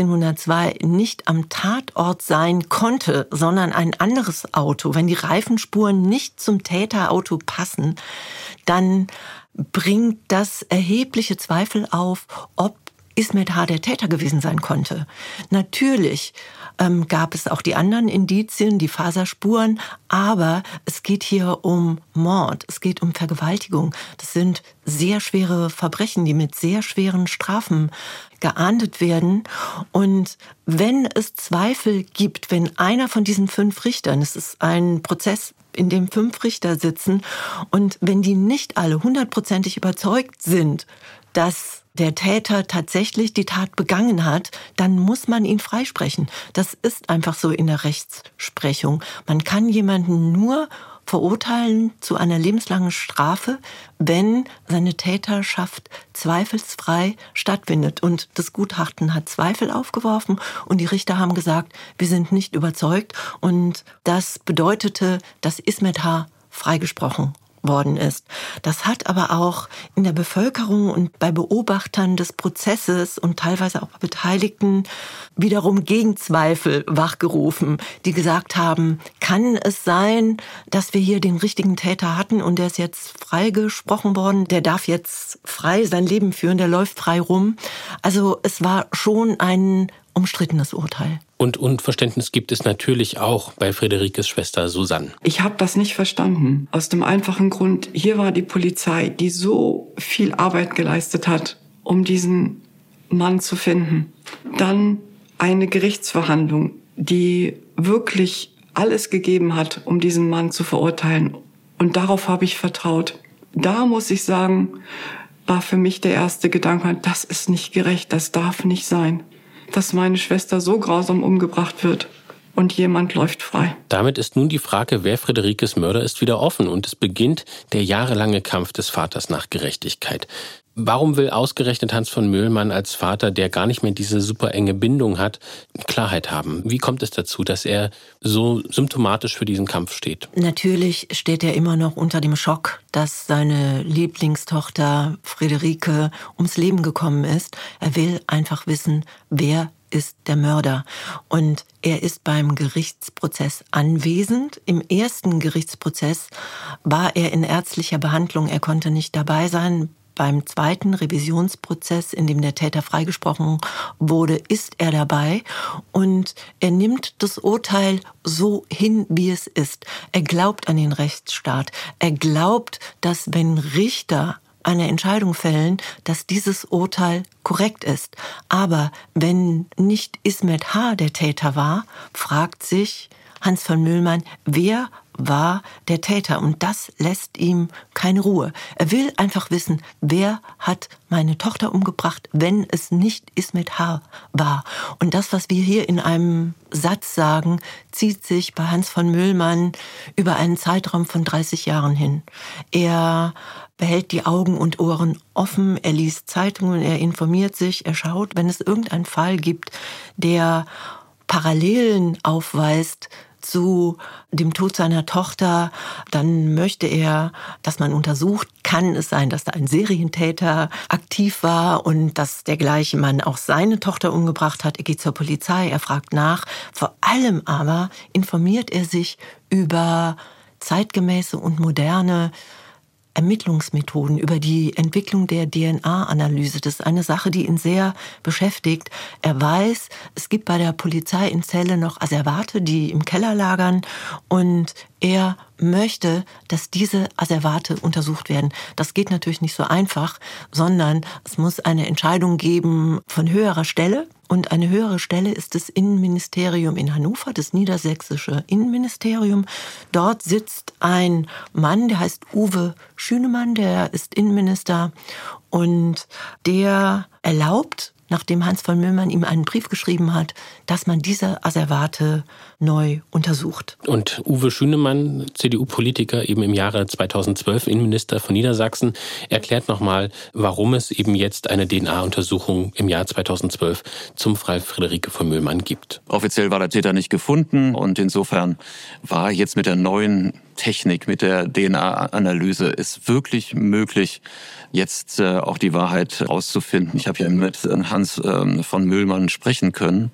1602 nicht am Tatort sein konnte, sondern ein anderes Auto, wenn die Reifenspuren nicht zum Täterauto passen, dann bringt das erhebliche Zweifel auf, ob Ismet H. der Täter gewesen sein konnte. Natürlich gab es auch die anderen Indizien, die Faserspuren, aber es geht hier um Mord, es geht um Vergewaltigung. Das sind sehr schwere Verbrechen, die mit sehr schweren Strafen geahndet werden. Und wenn es Zweifel gibt, wenn einer von diesen 5 Richtern, es ist ein Prozess, in dem 5 Richter sitzen, und wenn die nicht alle 100%ig überzeugt sind, dass der Täter tatsächlich die Tat begangen hat, dann muss man ihn freisprechen. Das ist einfach so in der Rechtsprechung. Man kann jemanden nur verurteilen zu einer lebenslangen Strafe, wenn seine Täterschaft zweifelsfrei stattfindet. Und das Gutachten hat Zweifel aufgeworfen und die Richter haben gesagt, wir sind nicht überzeugt. Und das bedeutete, dass Ismet H. freigesprochen worden ist. Das hat aber auch in der Bevölkerung und bei Beobachtern des Prozesses und teilweise auch bei Beteiligten wiederum Gegenzweifel wachgerufen, die gesagt haben, kann es sein, dass wir hier den richtigen Täter hatten und der ist jetzt freigesprochen worden, der darf jetzt frei sein Leben führen, der läuft frei rum. Also es war schon ein umstrittenes Urteil. Und Unverständnis gibt es natürlich auch bei Friederikes Schwester Susanne. Ich habe das nicht verstanden. Aus dem einfachen Grund, hier war die Polizei, die so viel Arbeit geleistet hat, um diesen Mann zu finden. Dann eine Gerichtsverhandlung, die wirklich alles gegeben hat, um diesen Mann zu verurteilen. Und darauf habe ich vertraut. Da muss ich sagen, war für mich der erste Gedanke, das ist nicht gerecht, das darf nicht sein, dass meine Schwester so grausam umgebracht wird und jemand läuft frei. Damit ist nun die Frage, wer Friederikes Mörder ist, wieder offen und es beginnt der jahrelange Kampf des Vaters nach Gerechtigkeit. Warum will ausgerechnet Hans von Müllmann als Vater, der gar nicht mehr diese super enge Bindung hat, Klarheit haben? Wie kommt es dazu, dass er so symptomatisch für diesen Kampf steht? Natürlich steht er immer noch unter dem Schock, dass seine Lieblingstochter Friederike ums Leben gekommen ist. Er will einfach wissen, wer ist der Mörder. Und er ist beim Gerichtsprozess anwesend. Im ersten Gerichtsprozess war er in ärztlicher Behandlung. Er konnte nicht dabei sein. Beim zweiten Revisionsprozess, in dem der Täter freigesprochen wurde, ist er dabei und er nimmt das Urteil so hin, wie es ist. Er glaubt an den Rechtsstaat. Er glaubt, dass wenn Richter eine Entscheidung fällen, dass dieses Urteil korrekt ist. Aber wenn nicht Ismet H. der Täter war, fragt sich Hans von Müllmann, wer war der Täter? Und das lässt ihm keine Ruhe. Er will einfach wissen, wer hat meine Tochter umgebracht, wenn es nicht Ismet H. war. Und das, was wir hier in einem Satz sagen, zieht sich bei Hans von Müllmann über einen Zeitraum von 30 Jahren hin. Er behält die Augen und Ohren offen, er liest Zeitungen, er informiert sich, er schaut, wenn es irgendeinen Fall gibt, der Parallelen aufweist zu dem Tod seiner Tochter, dann möchte er, dass man untersucht, kann es sein, dass da ein Serientäter aktiv war und dass der gleiche Mann auch seine Tochter umgebracht hat. Er geht zur Polizei, er fragt nach. Vor allem aber informiert er sich über zeitgemäße und moderne Ermittlungsmethoden, über die Entwicklung der DNA-Analyse. Das ist eine Sache, die ihn sehr beschäftigt. Er weiß, es gibt bei der Polizei in Celle noch Asservate, die im Keller lagern, und er möchte, dass diese Asservate untersucht werden. Das geht natürlich nicht so einfach, sondern es muss eine Entscheidung geben von höherer Stelle. Und eine höhere Stelle ist das Innenministerium in Hannover, das niedersächsische Innenministerium. Dort sitzt ein Mann, der heißt Uwe Schünemann, der ist Innenminister, und der erlaubt, nachdem Hans von Müllmann ihm einen Brief geschrieben hat, dass man diese Asservate neu untersucht. Und Uwe Schünemann, CDU-Politiker, eben im Jahre 2012 Innenminister von Niedersachsen, erklärt nochmal, warum es eben jetzt eine DNA-Untersuchung im Jahr 2012 zum Fall Friederike von Müllmann gibt. Offiziell war der Täter nicht gefunden und insofern war jetzt mit der neuen Technik, mit der DNA-Analyse ist wirklich möglich, jetzt auch die Wahrheit rauszufinden. Ich habe ja mit Hans von Müllmann sprechen können.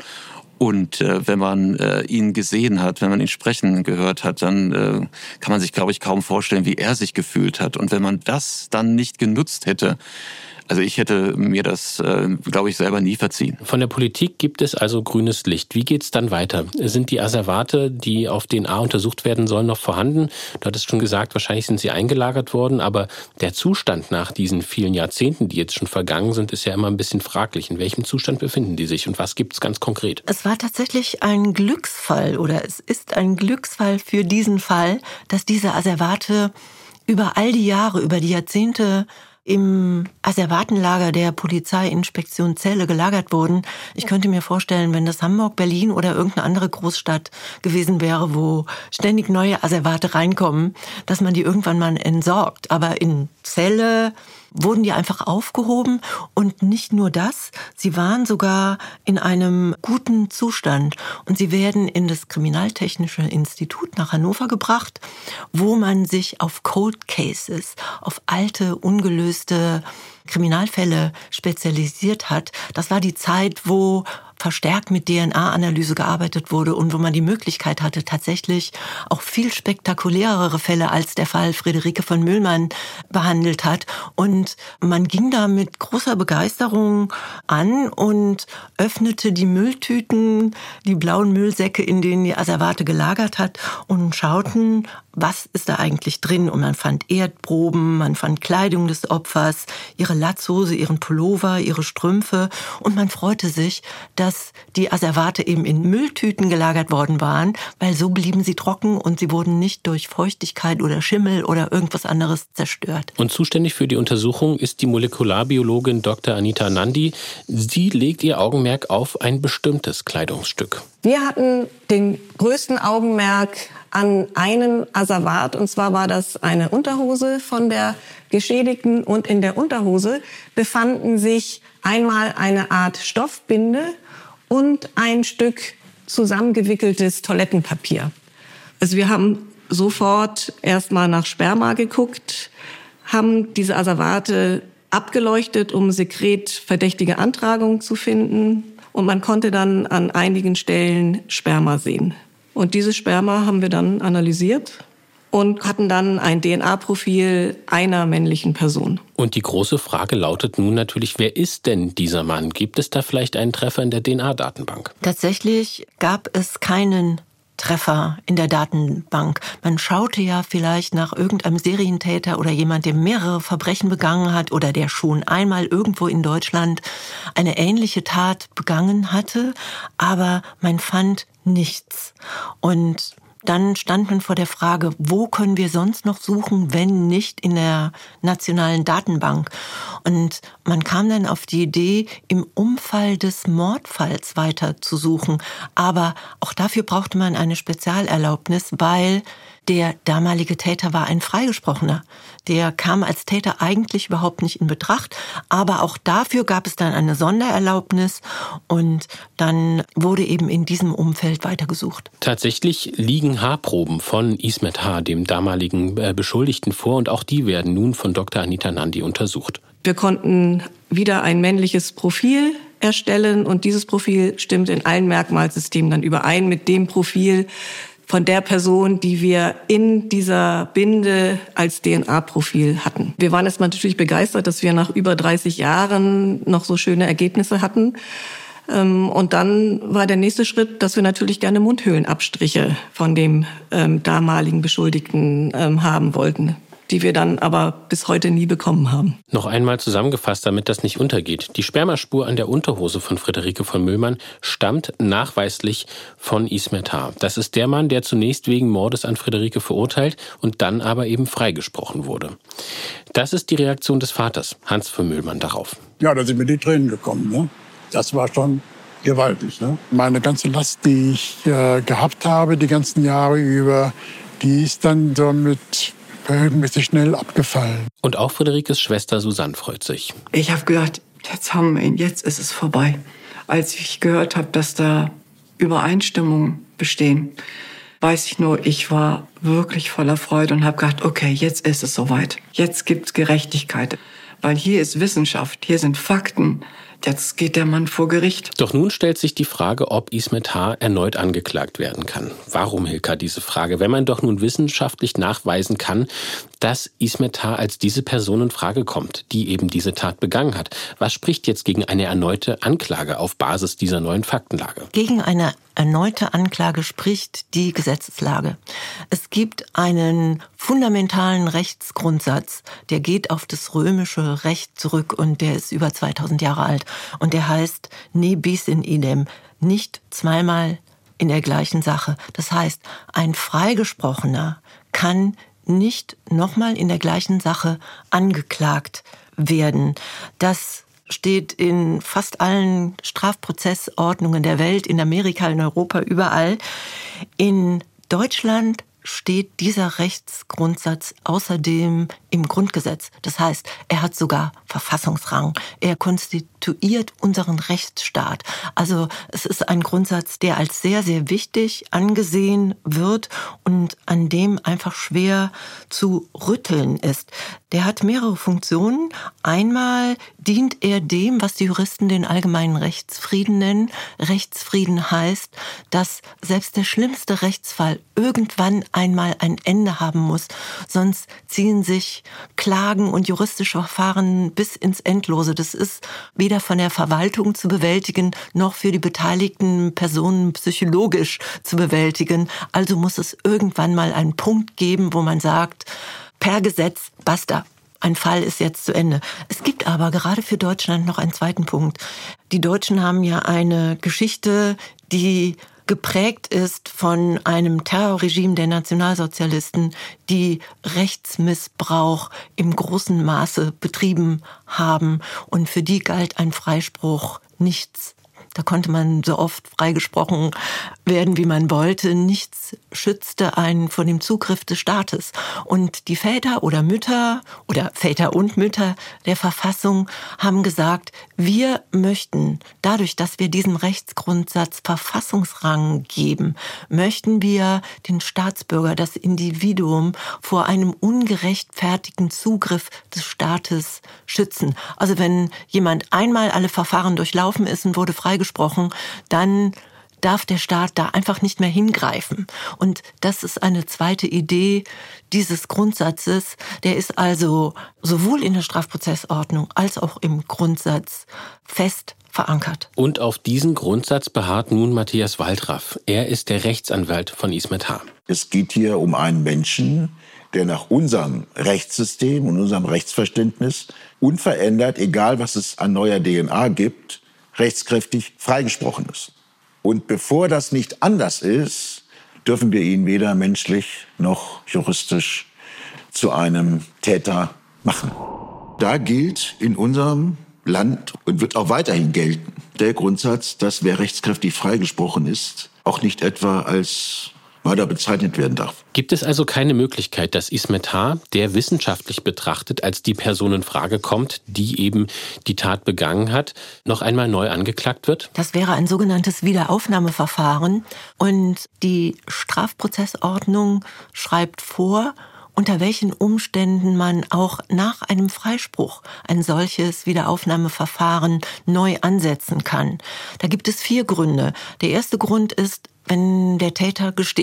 Und wenn man ihn gesehen hat, wenn man ihn sprechen gehört hat, dann kann man sich, glaube ich, kaum vorstellen, wie er sich gefühlt hat. Und wenn man das dann nicht genutzt hätte, also ich hätte mir das, glaube ich, selber nie verziehen. Von der Politik gibt es also grünes Licht. Wie geht's dann weiter? Sind die Asservate, die auf DNA untersucht werden sollen, noch vorhanden? Du hattest schon gesagt, wahrscheinlich sind sie eingelagert worden, aber der Zustand nach diesen vielen Jahrzehnten, die jetzt schon vergangen sind, ist ja immer ein bisschen fraglich. In welchem Zustand befinden die sich und was gibt's ganz konkret? Es war tatsächlich ein Glücksfall, oder es ist ein Glücksfall für diesen Fall, dass diese Asservate über all die Jahre, über die Jahrzehnte im Asservatenlager der Polizeiinspektion Celle gelagert wurden. Ich könnte mir vorstellen, wenn das Hamburg, Berlin oder irgendeine andere Großstadt gewesen wäre, wo ständig neue Asservate reinkommen, dass man die irgendwann mal entsorgt. Aber in Celle wurden die einfach aufgehoben, und nicht nur das, sie waren sogar in einem guten Zustand, und sie werden in das Kriminaltechnische Institut nach Hannover gebracht, wo man sich auf Cold Cases, auf alte, ungelöste Kriminalfälle spezialisiert hat. Das war die Zeit, wo verstärkt mit DNA-Analyse gearbeitet wurde und wo man die Möglichkeit hatte, tatsächlich auch viel spektakulärere Fälle als der Fall Friederike von Müllmann behandelt hat. Und man ging da mit großer Begeisterung an und öffnete die Mülltüten, die blauen Müllsäcke, in denen die Asservate gelagert hat, und schauten, was ist da eigentlich drin. Und man fand Erdproben, man fand Kleidung des Opfers, ihre Latzhose, ihren Pullover, ihre Strümpfe, und man freute sich, dass die Asservate eben in Mülltüten gelagert worden waren, weil so blieben sie trocken und sie wurden nicht durch Feuchtigkeit oder Schimmel oder irgendwas anderes zerstört. Und zuständig für die Untersuchung ist die Molekularbiologin Dr. Anita Nandi. Sie legt ihr Augenmerk auf ein bestimmtes Kleidungsstück. Wir hatten den größten Augenmerk an einen Asservat, und zwar war das eine Unterhose von der Geschädigten, und in der Unterhose befanden sich einmal eine Art Stoffbinde und ein Stück zusammengewickeltes Toilettenpapier. Also wir haben sofort erstmal nach Sperma geguckt, haben diese Asservate abgeleuchtet, um sekretverdächtige Antragungen zu finden. Und man konnte dann an einigen Stellen Sperma sehen. Und dieses Sperma haben wir dann analysiert und hatten dann ein DNA-Profil einer männlichen Person. Und die große Frage lautet nun natürlich, wer ist denn dieser Mann? Gibt es da vielleicht einen Treffer in der DNA-Datenbank? Tatsächlich gab es keinen Treffer in der Datenbank. Man schaute ja vielleicht nach irgendeinem Serientäter oder jemand, der mehrere Verbrechen begangen hat oder der schon einmal irgendwo in Deutschland eine ähnliche Tat begangen hatte, aber man fand nichts. Und dann stand man vor der Frage, wo können wir sonst noch suchen, wenn nicht in der nationalen Datenbank? Und man kam dann auf die Idee, im Umfeld des Mordfalls weiter zu suchen. Aber auch dafür brauchte man eine Spezialerlaubnis, weil der damalige Täter war ein Freigesprochener. Der kam als Täter eigentlich überhaupt nicht in Betracht. Aber auch dafür gab es dann eine Sondererlaubnis und dann wurde eben in diesem Umfeld weitergesucht. Tatsächlich liegen Haarproben von Ismet H., dem damaligen Beschuldigten, vor und auch die werden nun von Dr. Anita Nandi untersucht. Wir konnten wieder ein männliches Profil erstellen und dieses Profil stimmt in allen Merkmalssystemen dann überein mit dem Profil von der Person, die wir in dieser Binde als DNA-Profil hatten. Wir waren erstmal natürlich begeistert, dass wir nach über 30 Jahren noch so schöne Ergebnisse hatten. Und dann war der nächste Schritt, dass wir natürlich gerne Mundhöhlenabstriche von dem damaligen Beschuldigten haben wollten, die wir dann aber bis heute nie bekommen haben. Noch einmal zusammengefasst, damit das nicht untergeht. Die Spermaspur an der Unterhose von Friederike von Müllmann stammt nachweislich von Ismet H. Das ist der Mann, der zunächst wegen Mordes an Friederike verurteilt und dann aber eben freigesprochen wurde. Das ist die Reaktion des Vaters, Hans von Müllmann, darauf. Ja, da sind mir die Tränen gekommen, ne? Das war schon gewaltig, ne? Meine ganze Last, die ich gehabt habe, die ganzen Jahre über, die ist dann so mit verhältnismäßig schnell abgefallen. Und auch Friederikes Schwester Susanne freut sich. Ich habe gedacht, jetzt haben wir ihn, jetzt ist es vorbei. Als ich gehört habe, dass da Übereinstimmungen bestehen, weiß ich nur, ich war wirklich voller Freude und habe gedacht, okay, jetzt ist es soweit. Jetzt gibt's Gerechtigkeit. Weil hier ist Wissenschaft, hier sind Fakten. Jetzt geht der Mann vor Gericht. Doch nun stellt sich die Frage, ob Ismet H. erneut angeklagt werden kann. Warum, Hilka, diese Frage? Wenn man doch nun wissenschaftlich nachweisen kann, dass Ismet H. als diese Person in Frage kommt, die eben diese Tat begangen hat. Was spricht jetzt gegen eine erneute Anklage auf Basis dieser neuen Faktenlage? Gegen eine erneute Anklage spricht die Gesetzeslage. Es gibt einen fundamentalen Rechtsgrundsatz, der geht auf das römische Recht zurück und der ist über 2000 Jahre alt. Und der heißt ne bis in idem, nicht zweimal in der gleichen Sache. Das heißt, ein Freigesprochener kann nicht nochmal in der gleichen Sache angeklagt werden. Das steht in fast allen Strafprozessordnungen der Welt, in Amerika, in Europa, überall. In Deutschland steht dieser Rechtsgrundsatz außerdem im Grundgesetz. Das heißt, er hat sogar Verfassungsrang. Er konstituiert unseren Rechtsstaat. Also es ist ein Grundsatz, der als sehr, sehr wichtig angesehen wird und an dem einfach schwer zu rütteln ist. Der hat mehrere Funktionen. Einmal dient er dem, was die Juristen den allgemeinen Rechtsfrieden nennen. Rechtsfrieden heißt, dass selbst der schlimmste Rechtsfall irgendwann einmal ein Ende haben muss. Sonst ziehen sich Klagen und juristische Verfahren bis ins Endlose. Das ist weder von der Verwaltung zu bewältigen, noch für die beteiligten Personen psychologisch zu bewältigen. Also muss es irgendwann mal einen Punkt geben, wo man sagt, per Gesetz, basta. Ein Fall ist jetzt zu Ende. Es gibt aber gerade für Deutschland noch einen zweiten Punkt. Die Deutschen haben ja eine Geschichte, die geprägt ist von einem Terrorregime der Nationalsozialisten, die Rechtsmissbrauch im großen Maße betrieben haben. Und für die galt ein Freispruch nichts. Da konnte man so oft freigesprochen werden, wie man wollte. Nichts schützte einen vor dem Zugriff des Staates. Und die Väter oder Mütter oder Väter und Mütter der Verfassung haben gesagt, wir möchten, dadurch, dass wir diesem Rechtsgrundsatz Verfassungsrang geben, möchten wir den Staatsbürger, das Individuum vor einem ungerechtfertigten Zugriff des Staates schützen. Also wenn jemand einmal alle Verfahren durchlaufen ist und wurde freigesprochen, dann darf der Staat da einfach nicht mehr hingreifen. Und das ist eine zweite Idee dieses Grundsatzes. Der ist also sowohl in der Strafprozessordnung als auch im Grundsatz fest verankert. Und auf diesen Grundsatz beharrt nun Matthias Waldraff. Er ist der Rechtsanwalt von Ismet H. Es geht hier um einen Menschen, der nach unserem Rechtssystem und unserem Rechtsverständnis unverändert, egal was es an neuer DNA gibt, rechtskräftig freigesprochen ist. Und bevor das nicht anders ist, dürfen wir ihn weder menschlich noch juristisch zu einem Täter machen. Da gilt in unserem Land und wird auch weiterhin gelten der Grundsatz, dass wer rechtskräftig freigesprochen ist, auch nicht etwa als Mörder bezeichnet werden darf. Gibt es also keine Möglichkeit, dass Ismet H., der wissenschaftlich betrachtet als die Person in Frage kommt, die eben die Tat begangen hat, noch einmal neu angeklagt wird? Das wäre ein sogenanntes Wiederaufnahmeverfahren. Und die Strafprozessordnung schreibt vor, unter welchen Umständen man auch nach einem Freispruch ein solches Wiederaufnahmeverfahren neu ansetzen kann. Da gibt es 4 Gründe. Der erste Grund ist, wenn der Täter gesteht.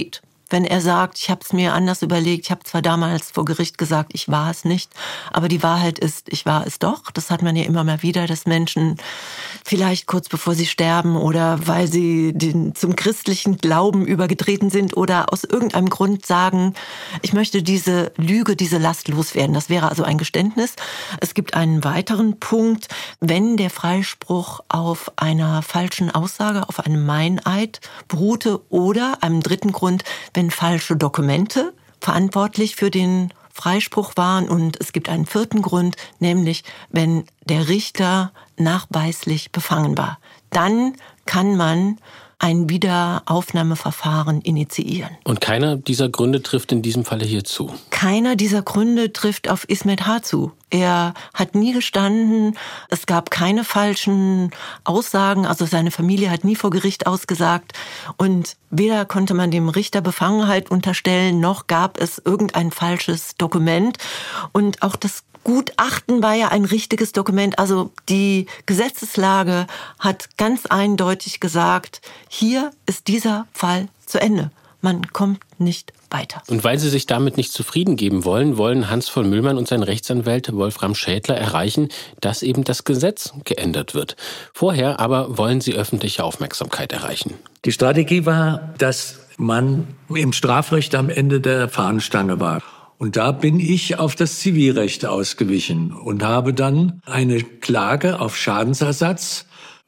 wenn er sagt, ich habe es mir anders überlegt, ich habe zwar damals vor Gericht gesagt, ich war es nicht, aber die Wahrheit ist, ich war es doch. Das hat man ja immer mal wieder, dass Menschen vielleicht kurz bevor sie sterben oder weil sie zum christlichen Glauben übergetreten sind oder aus irgendeinem Grund sagen, ich möchte diese Lüge, diese Last loswerden. Das wäre also ein Geständnis. Es gibt einen weiteren Punkt, wenn der Freispruch auf einer falschen Aussage, auf einem Meineid beruhte oder einem dritten Grund, wenn falsche Dokumente verantwortlich für den Freispruch waren. Und es gibt einen vierten Grund, nämlich wenn der Richter nachweislich befangen war. Dann kann man ein Wiederaufnahmeverfahren initiieren. Und keiner dieser Gründe trifft in diesem Falle hier zu? Keiner dieser Gründe trifft auf Ismet H. zu. Er hat nie gestanden, es gab keine falschen Aussagen, also seine Familie hat nie vor Gericht ausgesagt und weder konnte man dem Richter Befangenheit unterstellen, noch gab es irgendein falsches Dokument. Und auch das Gutachten war ja ein richtiges Dokument. Also die Gesetzeslage hat ganz eindeutig gesagt, hier ist dieser Fall zu Ende. Man kommt nicht weiter. Und weil Sie sich damit nicht zufrieden geben wollen, wollen Hans von Müllmann und sein Rechtsanwalt Wolfram Schädler erreichen, dass eben das Gesetz geändert wird. Vorher aber wollen sie öffentliche Aufmerksamkeit erreichen. Die Strategie war, dass man im Strafrecht am Ende der Fahnenstange war. Und da bin ich auf das Zivilrecht ausgewichen und habe dann eine Klage auf Schadensersatz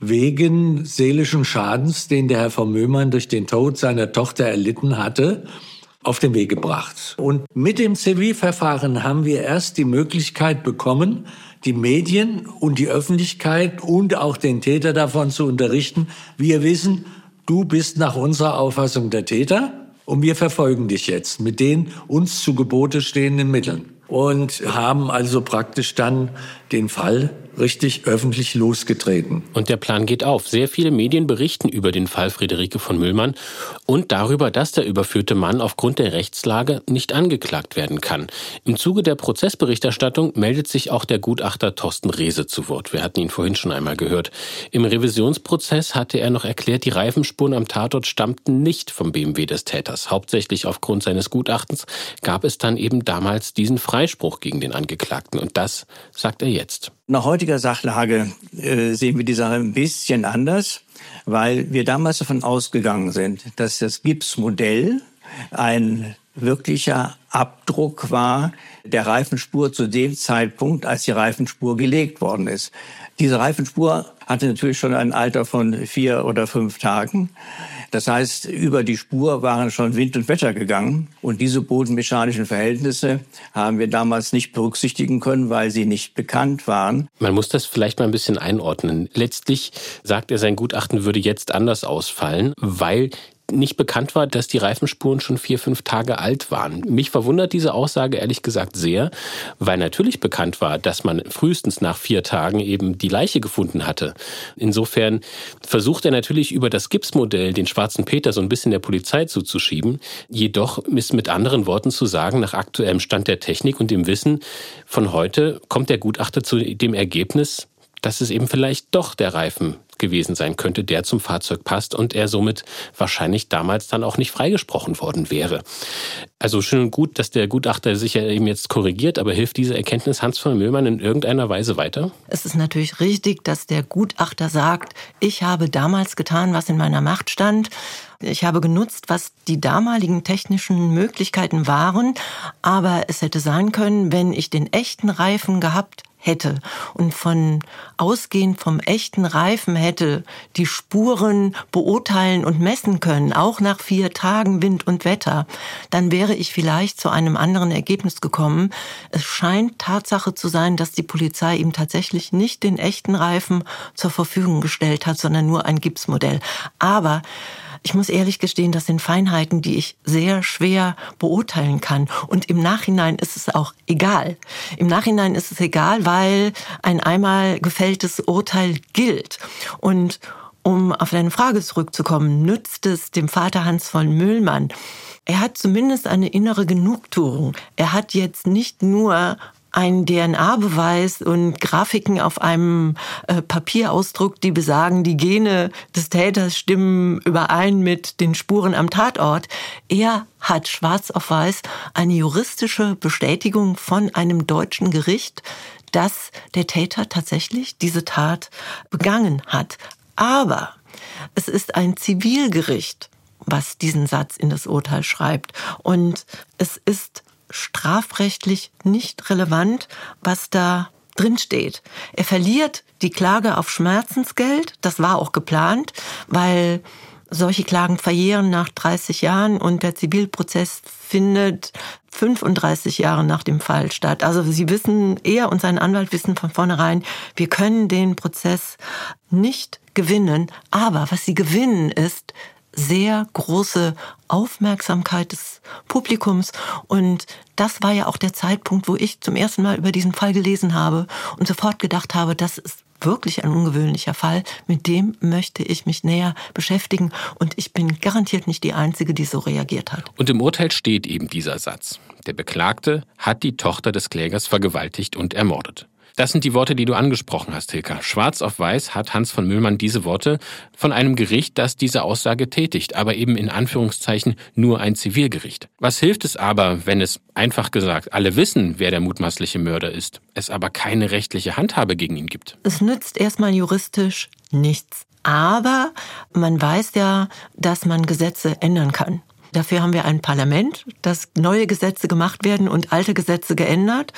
wegen seelischen Schadens, den der Herr von Müllmann durch den Tod seiner Tochter erlitten hatte, auf den Weg gebracht. Und mit dem Zivilverfahren haben wir erst die Möglichkeit bekommen, die Medien und die Öffentlichkeit und auch den Täter davon zu unterrichten. Wir wissen, du bist nach unserer Auffassung der Täter. Und wir verfolgen dich jetzt mit den uns zu Gebote stehenden Mitteln. Und haben also praktisch dann den Fall richtig öffentlich losgetreten. Und der Plan geht auf. Sehr viele Medien berichten über den Fall Friederike von Müllmann und darüber, dass der überführte Mann aufgrund der Rechtslage nicht angeklagt werden kann. Im Zuge der Prozessberichterstattung meldet sich auch der Gutachter Thorsten Rehse zu Wort. Wir hatten ihn vorhin schon einmal gehört. Im Revisionsprozess hatte er noch erklärt, die Reifenspuren am Tatort stammten nicht vom BMW des Täters. Hauptsächlich aufgrund seines Gutachtens gab es dann eben damals diesen Freispruch gegen den Angeklagten. Und das sagt er jetzt. Nach heutiger Sachlage sehen wir die Sache ein bisschen anders, weil wir damals davon ausgegangen sind, dass das Gipsmodell ein wirklicher Abdruck war der Reifenspur zu dem Zeitpunkt, als die Reifenspur gelegt worden ist. Diese Reifenspur hatte natürlich schon ein Alter von 4 oder 5 Tagen. Das heißt, über die Spur waren schon Wind und Wetter gegangen. Und diese bodenmechanischen Verhältnisse haben wir damals nicht berücksichtigen können, weil sie nicht bekannt waren. Man muss das vielleicht mal ein bisschen einordnen. Letztlich sagt er, sein Gutachten würde jetzt anders ausfallen, weil nicht bekannt war, dass die Reifenspuren schon 4, 5 Tage alt waren. Mich verwundert diese Aussage ehrlich gesagt sehr, weil natürlich bekannt war, dass man frühestens nach 4 Tagen eben die Leiche gefunden hatte. Insofern versucht er natürlich über das Gipsmodell den schwarzen Peter so ein bisschen der Polizei zuzuschieben. Jedoch ist mit anderen Worten zu sagen, nach aktuellem Stand der Technik und dem Wissen von heute kommt der Gutachter zu dem Ergebnis, dass es eben vielleicht doch der Reifen gewesen sein könnte, der zum Fahrzeug passt und er somit wahrscheinlich damals dann auch nicht freigesprochen worden wäre. Also schön und gut, dass der Gutachter sich ja eben jetzt korrigiert, aber hilft diese Erkenntnis Hans von Müllmann in irgendeiner Weise weiter? Es ist natürlich richtig, dass der Gutachter sagt, ich habe damals getan, was in meiner Macht stand. Ich habe genutzt, was die damaligen technischen Möglichkeiten waren, aber es hätte sein können, wenn ich den echten Reifen gehabt hätte und ausgehend vom echten Reifen hätte die Spuren beurteilen und messen können, auch nach 4 Tagen Wind und Wetter, dann wäre ich vielleicht zu einem anderen Ergebnis gekommen. Es scheint Tatsache zu sein, dass die Polizei ihm tatsächlich nicht den echten Reifen zur Verfügung gestellt hat, sondern nur ein Gipsmodell. Aber ich muss ehrlich gestehen, das sind Feinheiten, die ich sehr schwer beurteilen kann. Und im Nachhinein ist es auch egal. Im Nachhinein ist es egal, weil ein einmal gefälltes Urteil gilt. Und um auf deine Frage zurückzukommen, nützt es dem Vater Hans von Müllmann? Er hat zumindest eine innere Genugtuung. Er hat jetzt nicht nur ein DNA-Beweis und Grafiken auf einem Papierausdruck, die besagen, die Gene des Täters stimmen überein mit den Spuren am Tatort. Er hat schwarz auf weiß eine juristische Bestätigung von einem deutschen Gericht, dass der Täter tatsächlich diese Tat begangen hat. Aber es ist ein Zivilgericht, was diesen Satz in das Urteil schreibt. Und es ist strafrechtlich nicht relevant, was da drin steht. Er verliert die Klage auf Schmerzensgeld. Das war auch geplant, weil solche Klagen verjähren nach 30 Jahren und der Zivilprozess findet 35 Jahre nach dem Fall statt. Also Sie wissen, er und sein Anwalt wissen von vornherein, wir können den Prozess nicht gewinnen. Aber was sie gewinnen ist sehr große Aufmerksamkeit des Publikums. Und das war ja auch der Zeitpunkt, wo ich zum ersten Mal über diesen Fall gelesen habe und sofort gedacht habe, das ist wirklich ein ungewöhnlicher Fall. Mit dem möchte ich mich näher beschäftigen. Und ich bin garantiert nicht die Einzige, die so reagiert hat. Und im Urteil steht eben dieser Satz. Der Beklagte hat die Tochter des Klägers vergewaltigt und ermordet. Das sind die Worte, die du angesprochen hast, Hilka. Schwarz auf weiß hat Hans von Müllmann diese Worte von einem Gericht, das diese Aussage tätigt, aber eben in Anführungszeichen nur ein Zivilgericht. Was hilft es aber, wenn es, einfach gesagt, alle wissen, wer der mutmaßliche Mörder ist, es aber keine rechtliche Handhabe gegen ihn gibt? Es nützt erstmal juristisch nichts. Aber man weiß ja, dass man Gesetze ändern kann. Dafür haben wir ein Parlament, dass neue Gesetze gemacht werden und alte Gesetze geändert.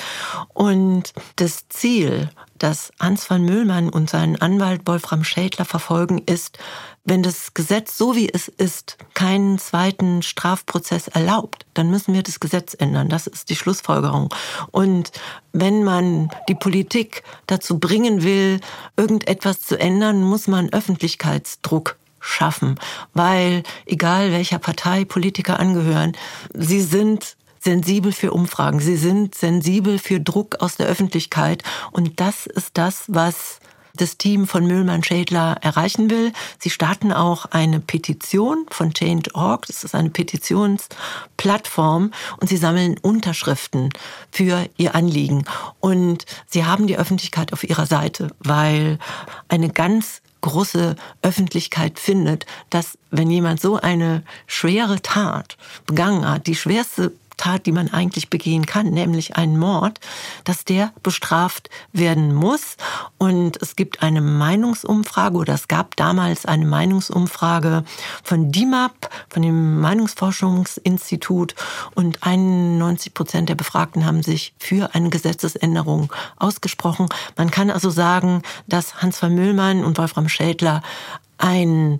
Und das Ziel, das Hans von Müllmann und sein Anwalt Wolfram Schädler verfolgen, ist, wenn das Gesetz, so wie es ist, keinen zweiten Strafprozess erlaubt, dann müssen wir das Gesetz ändern. Das ist die Schlussfolgerung. Und wenn man die Politik dazu bringen will, irgendetwas zu ändern, muss man Öffentlichkeitsdruck schaffen, weil egal welcher Partei Politiker angehören, sie sind sensibel für Umfragen, sie sind sensibel für Druck aus der Öffentlichkeit und das ist das, was das Team von Müllmann-Schädler erreichen will. Sie starten auch eine Petition von Change.org, das ist eine Petitionsplattform und sie sammeln Unterschriften für ihr Anliegen und sie haben die Öffentlichkeit auf ihrer Seite, weil eine ganz große Öffentlichkeit findet, dass wenn jemand so eine schwere Tat begangen hat, die schwerste Tat, die man eigentlich begehen kann, nämlich einen Mord, dass der bestraft werden muss. Und es gibt eine Meinungsumfrage, oder es gab damals eine Meinungsumfrage von DIMAP, von dem Meinungsforschungsinstitut, und 91% der Befragten haben sich für eine Gesetzesänderung ausgesprochen. Man kann also sagen, dass Hans von Müllmann und Wolfram Schädler ein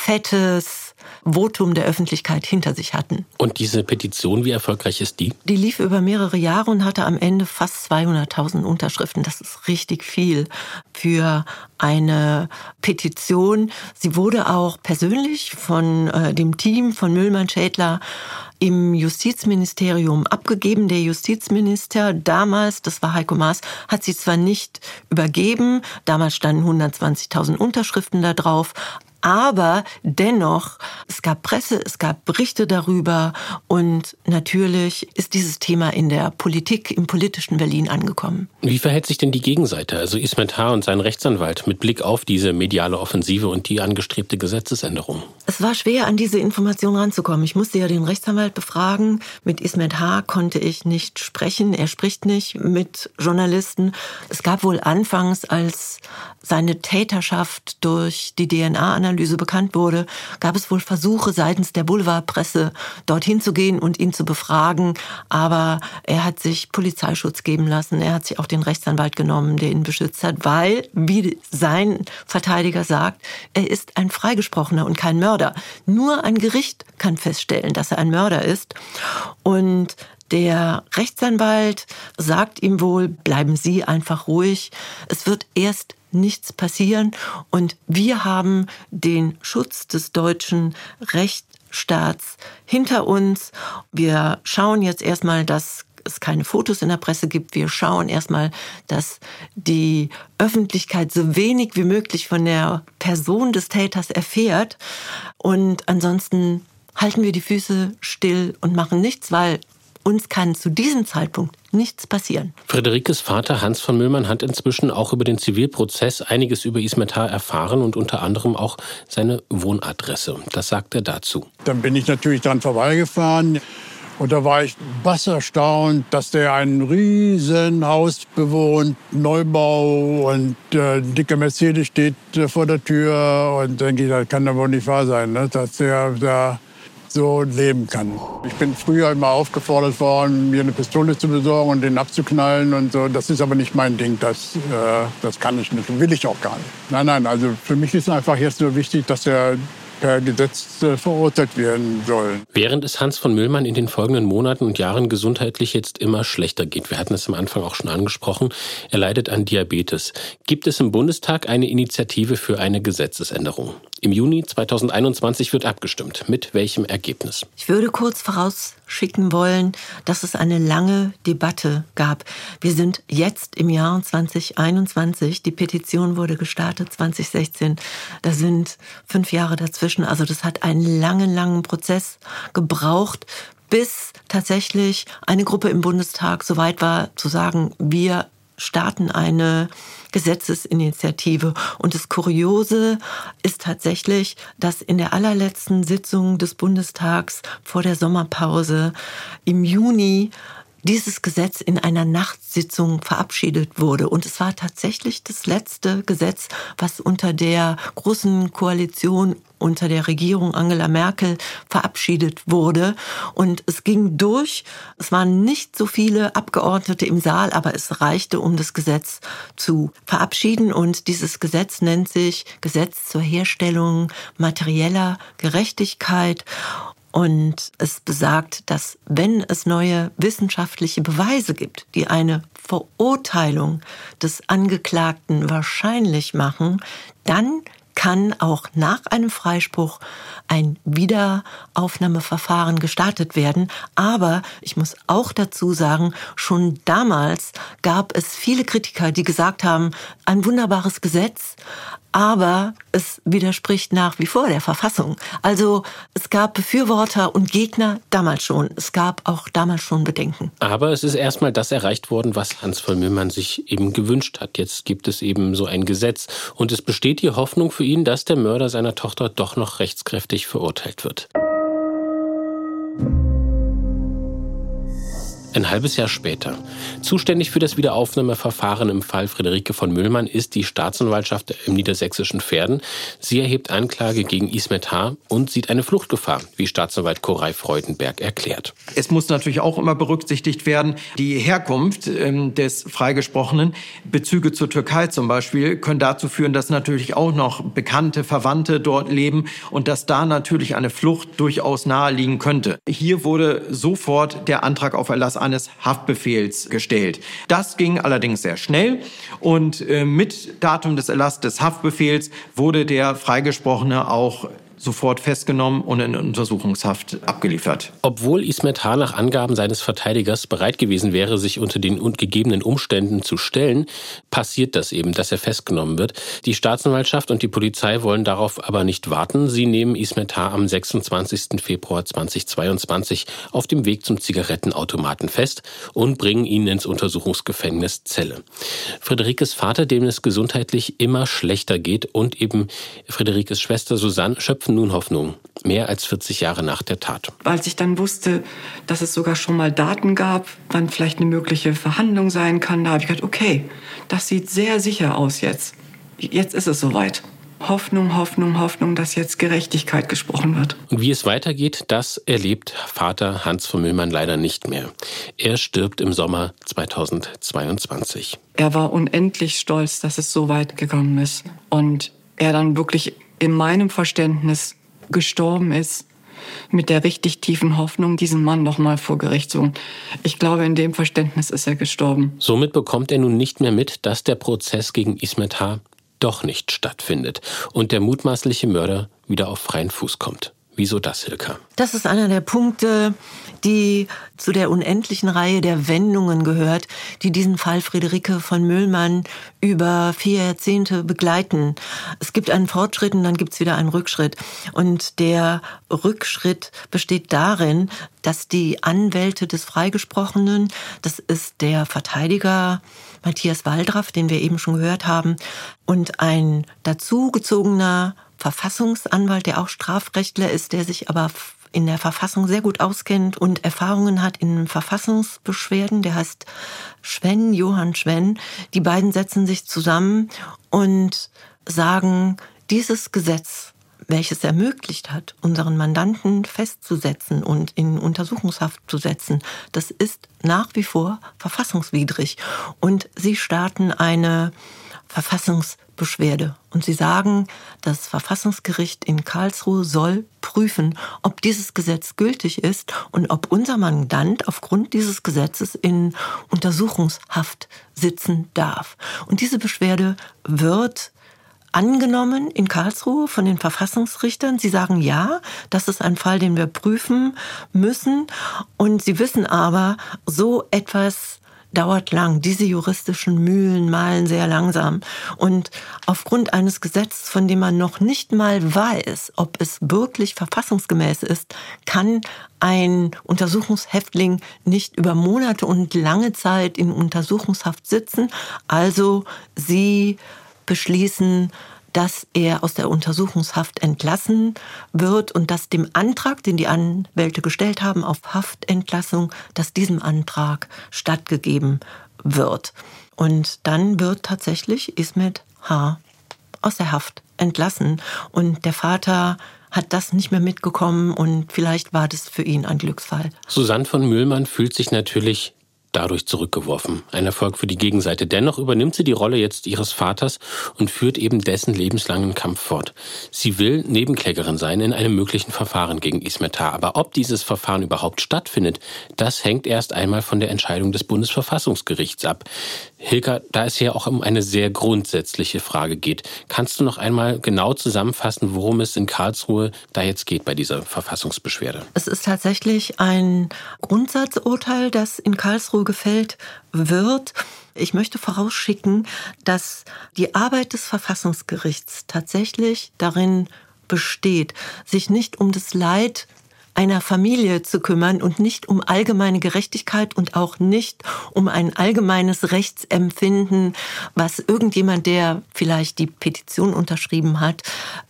fettes Votum der Öffentlichkeit hinter sich hatten. Und diese Petition, wie erfolgreich ist die? Die lief über mehrere Jahre und hatte am Ende fast 200.000 Unterschriften. Das ist richtig viel für eine Petition. Sie wurde auch persönlich von dem Team von Müllmann-Schädler im Justizministerium abgegeben. Der Justizminister damals, das war Heiko Maas, hat sie zwar nicht übergeben, damals standen 120.000 Unterschriften da drauf, aber dennoch, es gab Presse, es gab Berichte darüber und natürlich ist dieses Thema in der Politik, im politischen Berlin angekommen. Wie verhält sich denn die Gegenseite, also Ismet Haar und sein Rechtsanwalt, mit Blick auf diese mediale Offensive und die angestrebte Gesetzesänderung? Es war schwer, an diese Information ranzukommen. Ich musste ja den Rechtsanwalt befragen. Mit Ismet Haar konnte ich nicht sprechen. Er spricht nicht mit Journalisten. Es gab wohl anfangs, als seine Täterschaft durch die DNA-Analyse bekannt wurde, gab es wohl Versuche seitens der Boulevardpresse, dorthin zu gehen und ihn zu befragen. Aber er hat sich Polizeischutz geben lassen. Er hat sich auch den Rechtsanwalt genommen, der ihn beschützt hat, weil, wie sein Verteidiger sagt, er ist ein Freigesprochener und kein Mörder. Nur ein Gericht kann feststellen, dass er ein Mörder ist. Und der Rechtsanwalt sagt ihm wohl, bleiben Sie einfach ruhig. Es wird erst nichts passieren und wir haben den Schutz des deutschen Rechtsstaats hinter uns. Wir schauen jetzt erstmal, dass es keine Fotos in der Presse gibt. Wir schauen erstmal, dass die Öffentlichkeit so wenig wie möglich von der Person des Täters erfährt. Und ansonsten halten wir die Füße still und machen nichts, weil uns kann zu diesem Zeitpunkt nichts passieren. Friederikes Vater Hans von Müllmann hat inzwischen auch über den Zivilprozess einiges über Ismet H. erfahren und unter anderem auch seine Wohnadresse. Das sagt er dazu. Dann bin ich natürlich dran vorbeigefahren. Und da war ich wasserstaunt, dass der ein riesen Haus bewohnt, Neubau und dicke Mercedes steht vor der Tür. Und denke ich, das kann doch wohl nicht wahr sein, ne? Dass der da so leben kann. Ich bin früher immer aufgefordert worden, mir eine Pistole zu besorgen und den abzuknallen und so. Das ist aber nicht mein Ding, das kann ich nicht, will ich auch gar nicht. Nein, also für mich ist einfach jetzt nur wichtig, dass er per Gesetz verurteilt werden sollen. Während es Hans von Müllmann in den folgenden Monaten und Jahren gesundheitlich jetzt immer schlechter geht, wir hatten es am Anfang auch schon angesprochen, er leidet an Diabetes, gibt es im Bundestag eine Initiative für eine Gesetzesänderung. Im Juni 2021 wird abgestimmt. Mit welchem Ergebnis? Ich würde kurz vorausschicken wollen, dass es eine lange Debatte gab. Wir sind jetzt im Jahr 2021. Die Petition wurde gestartet 2016. Da sind 5 Jahre dazwischen. Also das hat einen langen Prozess gebraucht, bis tatsächlich eine Gruppe im Bundestag so weit war, zu sagen, wir starten eine Gesetzesinitiative. Und das Kuriose ist tatsächlich, dass in der allerletzten Sitzung des Bundestags vor der Sommerpause im Juni dieses Gesetz in einer Nachtsitzung verabschiedet wurde. Und es war tatsächlich das letzte Gesetz, was unter der Großen Koalition, unter der Regierung Angela Merkel verabschiedet wurde. Und es ging durch. Es waren nicht so viele Abgeordnete im Saal, aber es reichte, um das Gesetz zu verabschieden. Und dieses Gesetz nennt sich Gesetz zur Herstellung materieller Gerechtigkeit. Und es besagt, dass wenn es neue wissenschaftliche Beweise gibt, die eine Verurteilung des Angeklagten wahrscheinlich machen, dann kann auch nach einem Freispruch ein Wiederaufnahmeverfahren gestartet werden. Aber ich muss auch dazu sagen, schon damals gab es viele Kritiker, die gesagt haben, ein wunderbares Gesetz, aber es widerspricht nach wie vor der Verfassung. Also es gab Befürworter und Gegner damals schon. Es gab auch damals schon Bedenken. Aber es ist erstmal das erreicht worden, was Hans von Müllmann sich eben gewünscht hat. Jetzt gibt es eben so ein Gesetz. Und es besteht die Hoffnung für ihn, dass der Mörder seiner Tochter doch noch rechtskräftig verurteilt wird. Ein halbes Jahr später. Zuständig für das Wiederaufnahmeverfahren im Fall Friederike von Müllmann ist die Staatsanwaltschaft im niedersächsischen Verden. Sie erhebt Anklage gegen Ismet H. und sieht eine Fluchtgefahr, wie Staatsanwalt Koray Freudenberg erklärt. Es muss natürlich auch immer berücksichtigt werden, die Herkunft des Freigesprochenen. Bezüge zur Türkei zum Beispiel können dazu führen, dass natürlich auch noch bekannte Verwandte dort leben und dass da natürlich eine Flucht durchaus naheliegen könnte. Hier wurde sofort der Antrag auf Erlass eines Haftbefehls gestellt. Das ging allerdings sehr schnell und mit Datum des Erlasses des Haftbefehls wurde der Freigesprochene auch sofort festgenommen und in Untersuchungshaft abgeliefert. Obwohl Ismet H. nach Angaben seines Verteidigers bereit gewesen wäre, sich unter den gegebenen Umständen zu stellen, passiert das eben, dass er festgenommen wird. Die Staatsanwaltschaft und die Polizei wollen darauf aber nicht warten. Sie nehmen Ismet H. am 26. Februar 2022 auf dem Weg zum Zigarettenautomaten fest und bringen ihn ins Untersuchungsgefängnis Celle. Friederikes Vater, dem es gesundheitlich immer schlechter geht, und eben Friederikes Schwester Susanne schöpfen nun Hoffnung, mehr als 40 Jahre nach der Tat. Als ich dann wusste, dass es sogar schon mal Daten gab, wann vielleicht eine mögliche Verhandlung sein kann, da habe ich gedacht, okay, das sieht sehr sicher aus jetzt. Jetzt ist es soweit. Hoffnung, Hoffnung, Hoffnung, dass jetzt Gerechtigkeit gesprochen wird. Und wie es weitergeht, das erlebt Vater Hans von Müllmann leider nicht mehr. Er stirbt im Sommer 2022. Er war unendlich stolz, dass es so weit gekommen ist. Und er dann wirklich in meinem Verständnis gestorben ist, mit der richtig tiefen Hoffnung, diesen Mann noch mal vor Gericht zu holen. Ich glaube, in dem Verständnis ist er gestorben. Somit bekommt er nun nicht mehr mit, dass der Prozess gegen Ismet H. doch nicht stattfindet und der mutmaßliche Mörder wieder auf freien Fuß kommt. Wieso das, Hilka? Das ist einer der Punkte, die zu der unendlichen Reihe der Wendungen gehört, die diesen Fall Friederike von Mühlmann über 4 Jahrzehnte begleiten. Es gibt einen Fortschritt und dann gibt es wieder einen Rückschritt. Und der Rückschritt besteht darin, dass die Anwälte des Freigesprochenen, das ist der Verteidiger Matthias Waldraff, den wir eben schon gehört haben, und ein dazugezogener Verfassungsanwalt, der auch Strafrechtler ist, der sich aber in der Verfassung sehr gut auskennt und Erfahrungen hat in Verfassungsbeschwerden, der heißt Johann Schwenn. Die beiden setzen sich zusammen und sagen, dieses Gesetz, welches ermöglicht hat, unseren Mandanten festzusetzen und in Untersuchungshaft zu setzen, das ist nach wie vor verfassungswidrig. Und sie starten eine Verfassungsbeschwerde. Und sie sagen, das Verfassungsgericht in Karlsruhe soll prüfen, ob dieses Gesetz gültig ist und ob unser Mandant aufgrund dieses Gesetzes in Untersuchungshaft sitzen darf. Und diese Beschwerde wird angenommen in Karlsruhe von den Verfassungsrichtern. Sie sagen, ja, das ist ein Fall, den wir prüfen müssen. Und sie wissen aber, so etwas dauert lang. Diese juristischen Mühlen mahlen sehr langsam. Und aufgrund eines Gesetzes, von dem man noch nicht mal weiß, ob es wirklich verfassungsgemäß ist, kann ein Untersuchungshäftling nicht über Monate und lange Zeit in Untersuchungshaft sitzen. Also sie beschließen, dass er aus der Untersuchungshaft entlassen wird und dass dem Antrag, den die Anwälte gestellt haben auf Haftentlassung, dass diesem Antrag stattgegeben wird. Und dann wird tatsächlich Ismet H. aus der Haft entlassen. Und der Vater hat das nicht mehr mitbekommen und vielleicht war das für ihn ein Glücksfall. Susanne von Mühlmann fühlt sich natürlich dadurch zurückgeworfen. Ein Erfolg für die Gegenseite. Dennoch übernimmt sie die Rolle jetzt ihres Vaters und führt eben dessen lebenslangen Kampf fort. Sie will Nebenklägerin sein in einem möglichen Verfahren gegen Ismet H. Aber ob dieses Verfahren überhaupt stattfindet, das hängt erst einmal von der Entscheidung des Bundesverfassungsgerichts ab. Hilka, da es hier auch um eine sehr grundsätzliche Frage geht, kannst du noch einmal genau zusammenfassen, worum es in Karlsruhe da jetzt geht bei dieser Verfassungsbeschwerde? Es ist tatsächlich ein Grundsatzurteil, das in Karlsruhe gefällt wird. Ich möchte vorausschicken, dass die Arbeit des Verfassungsgerichts tatsächlich darin besteht, sich nicht um das Leid einer Familie zu kümmern und nicht um allgemeine Gerechtigkeit und auch nicht um ein allgemeines Rechtsempfinden, was irgendjemand, der vielleicht die Petition unterschrieben hat,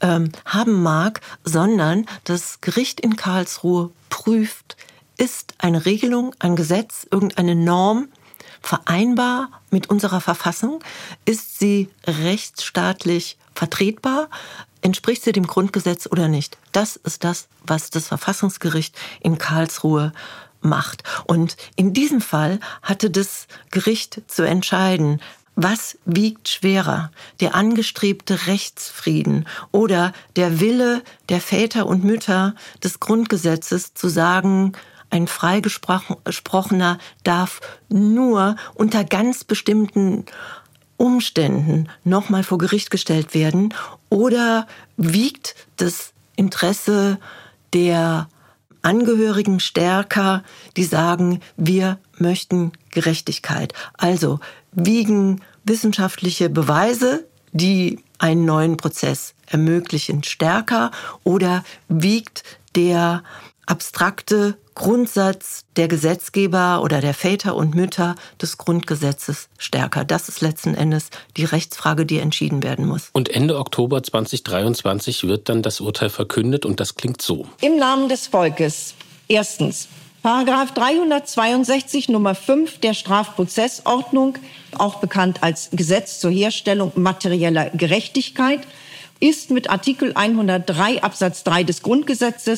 haben mag, sondern das Gericht in Karlsruhe prüft, ist eine Regelung, ein Gesetz, irgendeine Norm vereinbar mit unserer Verfassung? Ist sie rechtsstaatlich vertretbar? Entspricht sie dem Grundgesetz oder nicht? Das ist das, was das Verfassungsgericht in Karlsruhe macht. Und in diesem Fall hatte das Gericht zu entscheiden, was wiegt schwerer, der angestrebte Rechtsfrieden oder der Wille der Väter und Mütter des Grundgesetzes zu sagen, ein Freigesprochener darf nur unter ganz bestimmten Umständen nochmal vor Gericht gestellt werden, oder wiegt das Interesse der Angehörigen stärker, die sagen, wir möchten Gerechtigkeit. Also wiegen wissenschaftliche Beweise, die einen neuen Prozess ermöglichen, stärker, oder wiegt der abstrakte Grundsatz der Gesetzgeber oder der Väter und Mütter des Grundgesetzes stärker? Das ist letzten Endes die Rechtsfrage, die entschieden werden muss. Und Ende Oktober 2023 wird dann das Urteil verkündet und das klingt so. Im Namen des Volkes. Erstens. Paragraph 362 Nummer 5 der Strafprozessordnung, auch bekannt als Gesetz zur Herstellung materieller Gerechtigkeit, ist mit Artikel 103 Absatz 3 des Grundgesetzes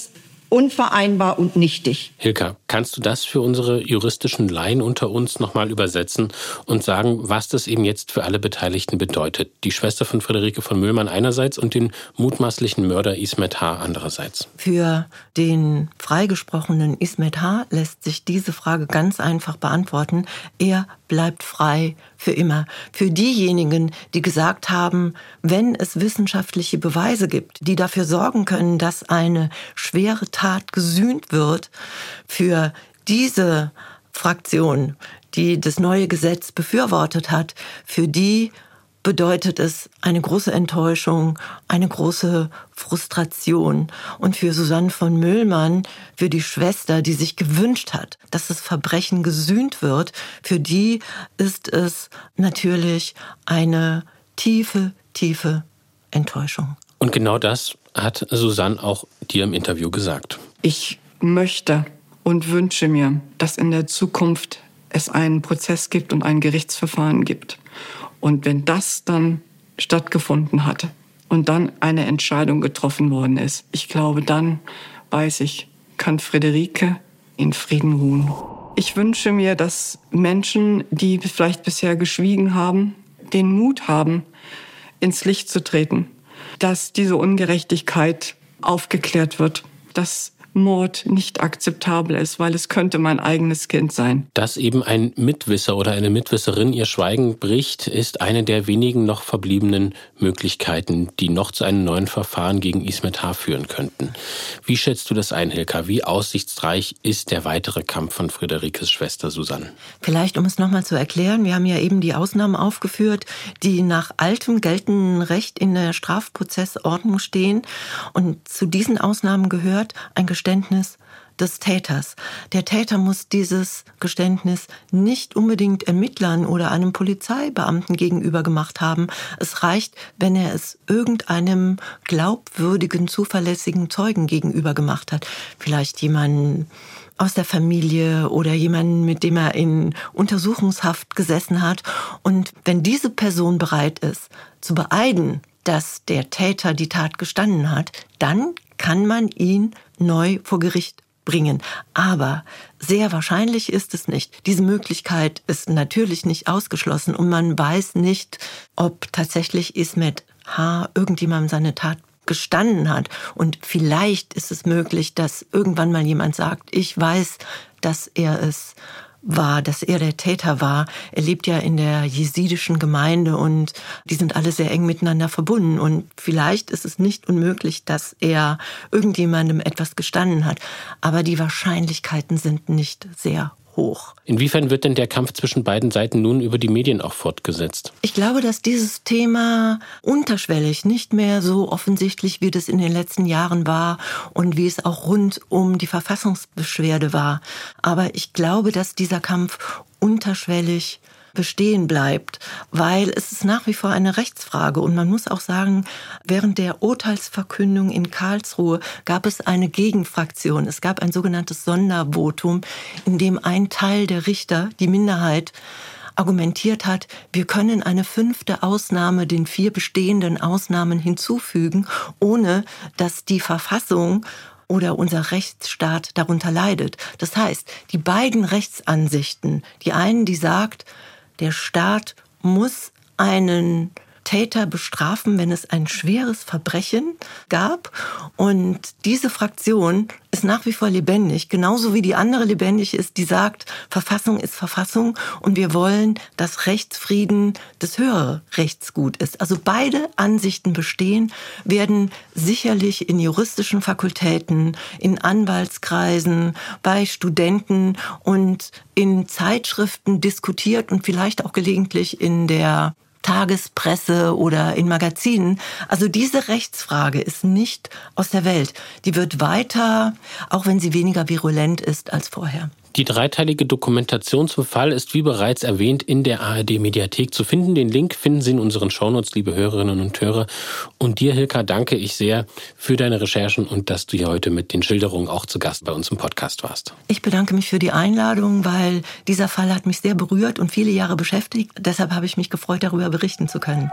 unvereinbar und nichtig. Hilka, kannst du das für unsere juristischen Laien unter uns nochmal übersetzen und sagen, was das eben jetzt für alle Beteiligten bedeutet? Die Schwester von Friederike von Müllmann einerseits und den mutmaßlichen Mörder Ismet H. andererseits. Für den freigesprochenen Ismet H. lässt sich diese Frage ganz einfach beantworten. Er bleibt frei für immer. Für diejenigen, die gesagt haben, wenn es wissenschaftliche Beweise gibt, die dafür sorgen können, dass eine schwere Tat gesühnt wird, für diese Fraktion, die das neue Gesetz befürwortet hat, für die bedeutet es eine große Enttäuschung, eine große Frustration. Und für Susanne von Müllmann, für die Schwester, die sich gewünscht hat, dass das Verbrechen gesühnt wird, für die ist es natürlich eine tiefe, tiefe Enttäuschung. Und genau das hat Susanne auch dir im Interview gesagt. Ich möchte und wünsche mir, dass in der Zukunft es einen Prozess gibt und ein Gerichtsverfahren gibt. Und wenn das dann stattgefunden hat und dann eine Entscheidung getroffen worden ist, ich glaube, dann weiß ich, kann Friederike in Frieden ruhen. Ich wünsche mir, dass Menschen, die vielleicht bisher geschwiegen haben, den Mut haben, ins Licht zu treten, dass diese Ungerechtigkeit aufgeklärt wird, dass Mord nicht akzeptabel ist, weil es könnte mein eigenes Kind sein. Dass eben ein Mitwisser oder eine Mitwisserin ihr Schweigen bricht, ist eine der wenigen noch verbliebenen Möglichkeiten, die noch zu einem neuen Verfahren gegen Ismet H. führen könnten. Wie schätzt du das ein, Hilka? Wie aussichtsreich ist der weitere Kampf von Friederikes Schwester Susanne? Vielleicht, um es nochmal zu erklären, wir haben ja eben die Ausnahmen aufgeführt, die nach altem geltendem Recht in der Strafprozessordnung stehen. Und zu diesen Ausnahmen gehört ein Geständnis des Täters. Der Täter muss dieses Geständnis nicht unbedingt Ermittlern oder einem Polizeibeamten gegenüber gemacht haben. Es reicht, wenn er es irgendeinem glaubwürdigen, zuverlässigen Zeugen gegenüber gemacht hat. Vielleicht jemanden aus der Familie oder jemanden, mit dem er in Untersuchungshaft gesessen hat. Und wenn diese Person bereit ist, zu beeiden, dass der Täter die Tat gestanden hat, dann kann man ihn neu vor Gericht bringen. Aber sehr wahrscheinlich ist es nicht. Diese Möglichkeit ist natürlich nicht ausgeschlossen und man weiß nicht, ob tatsächlich Ismet H. irgendjemandem seine Tat gestanden hat. Und vielleicht ist es möglich, dass irgendwann mal jemand sagt, ich weiß, dass er es war, dass er der Täter war. Er lebt ja in der jesidischen Gemeinde und die sind alle sehr eng miteinander verbunden. Und vielleicht ist es nicht unmöglich, dass er irgendjemandem etwas gestanden hat. Aber die Wahrscheinlichkeiten sind nicht sehr hoch. Inwiefern wird denn der Kampf zwischen beiden Seiten nun über die Medien auch fortgesetzt? Ich glaube, dass dieses Thema unterschwellig nicht mehr so offensichtlich, wie das in den letzten Jahren war und wie es auch rund um die Verfassungsbeschwerde war. Aber ich glaube, dass dieser Kampf unterschwellig bestehen bleibt, weil es ist nach wie vor eine Rechtsfrage. Und man muss auch sagen, während der Urteilsverkündung in Karlsruhe gab es eine Gegenfraktion. Es gab ein sogenanntes Sondervotum, in dem ein Teil der Richter, die Minderheit, argumentiert hat, wir können eine 5. Ausnahme den 4 bestehenden Ausnahmen hinzufügen, ohne dass die Verfassung oder unser Rechtsstaat darunter leidet. Das heißt, die beiden Rechtsansichten, die einen, die sagt, der Staat muss einen Täter bestrafen, wenn es ein schweres Verbrechen gab. Und diese Fraktion ist nach wie vor lebendig, genauso wie die andere lebendig ist, die sagt, Verfassung ist Verfassung und wir wollen, dass Rechtsfrieden das höhere Rechtsgut ist. Also beide Ansichten bestehen, werden sicherlich in juristischen Fakultäten, in Anwaltskreisen, bei Studenten und in Zeitschriften diskutiert und vielleicht auch gelegentlich in der Tagespresse oder in Magazinen. Also diese Rechtsfrage ist nicht aus der Welt. Die wird weiter, auch wenn sie weniger virulent ist als vorher. Die dreiteilige Dokumentation zum Fall ist wie bereits erwähnt in der ARD-Mediathek zu finden. Den Link finden Sie in unseren Shownotes, liebe Hörerinnen und Hörer. Und dir, Hilka, danke ich sehr für deine Recherchen und dass du hier heute mit den Schilderungen auch zu Gast bei uns im Podcast warst. Ich bedanke mich für die Einladung, weil dieser Fall hat mich sehr berührt und viele Jahre beschäftigt. Deshalb habe ich mich gefreut, darüber berichten zu können.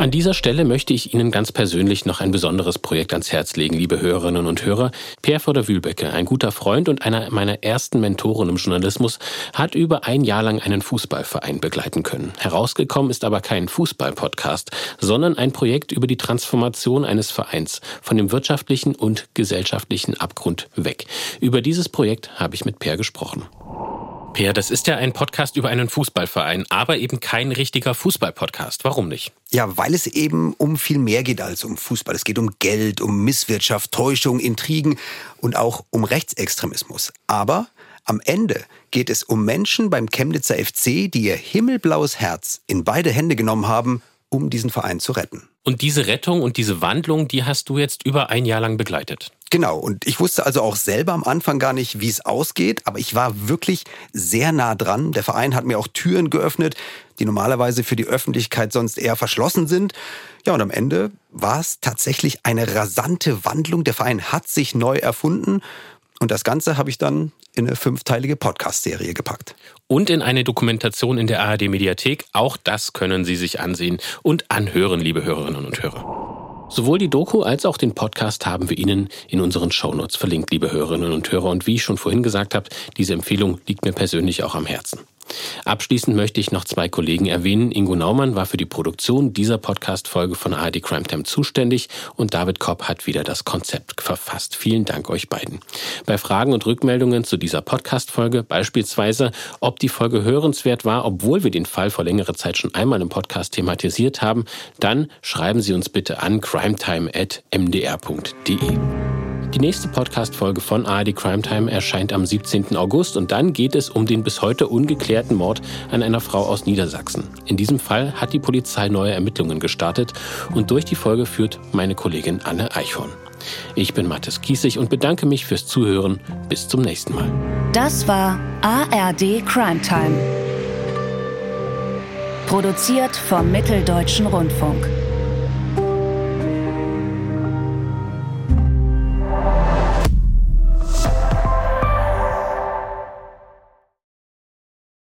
An dieser Stelle möchte ich Ihnen ganz persönlich noch ein besonderes Projekt ans Herz legen, liebe Hörerinnen und Hörer. Per von der Wühlbecke, ein guter Freund und einer meiner ersten Mentoren im Journalismus, hat über ein Jahr lang einen Fußballverein begleiten können. Herausgekommen ist aber kein Fußball-Podcast, sondern ein Projekt über die Transformation eines Vereins von dem wirtschaftlichen und gesellschaftlichen Abgrund weg. Über dieses Projekt habe ich mit Per gesprochen. Per, das ist ja ein Podcast über einen Fußballverein, aber eben kein richtiger Fußball-Podcast. Warum nicht? Ja, weil es eben um viel mehr geht als um Fußball. Es geht um Geld, um Misswirtschaft, Täuschung, Intrigen und auch um Rechtsextremismus. Aber am Ende geht es um Menschen beim Chemnitzer FC, die ihr himmelblaues Herz in beide Hände genommen haben, um diesen Verein zu retten. Und diese Rettung und diese Wandlung, die hast du jetzt über ein Jahr lang begleitet. Genau, und ich wusste also auch selber am Anfang gar nicht, wie es ausgeht, aber ich war wirklich sehr nah dran. Der Verein hat mir auch Türen geöffnet, die normalerweise für die Öffentlichkeit sonst eher verschlossen sind. Ja, und am Ende war es tatsächlich eine rasante Wandlung. Der Verein hat sich neu erfunden und das Ganze habe ich dann in eine 5-teilige Podcast-Serie gepackt. Und in eine Dokumentation in der ARD-Mediathek. Auch das können Sie sich ansehen und anhören, liebe Hörerinnen und Hörer. Sowohl die Doku als auch den Podcast haben wir Ihnen in unseren Shownotes verlinkt, liebe Hörerinnen und Hörer. Und wie ich schon vorhin gesagt habe, diese Empfehlung liegt mir persönlich auch am Herzen. Abschließend möchte ich noch 2 Kollegen erwähnen. Ingo Naumann war für die Produktion dieser Podcast-Folge von ARD Crime Time zuständig und David Kopp hat wieder das Konzept verfasst. Vielen Dank euch beiden. Bei Fragen und Rückmeldungen zu dieser Podcast-Folge, beispielsweise, ob die Folge hörenswert war, obwohl wir den Fall vor längerer Zeit schon einmal im Podcast thematisiert haben, dann schreiben Sie uns bitte an crimetime@mdr.de. Die nächste Podcast-Folge von ARD Crime Time erscheint am 17. August und dann geht es um den bis heute ungeklärten Mord an einer Frau aus Niedersachsen. In diesem Fall hat die Polizei neue Ermittlungen gestartet und durch die Folge führt meine Kollegin Anne Eichhorn. Ich bin Mathis Kiesig und bedanke mich fürs Zuhören. Bis zum nächsten Mal. Das war ARD Crime Time. Produziert vom Mitteldeutschen Rundfunk.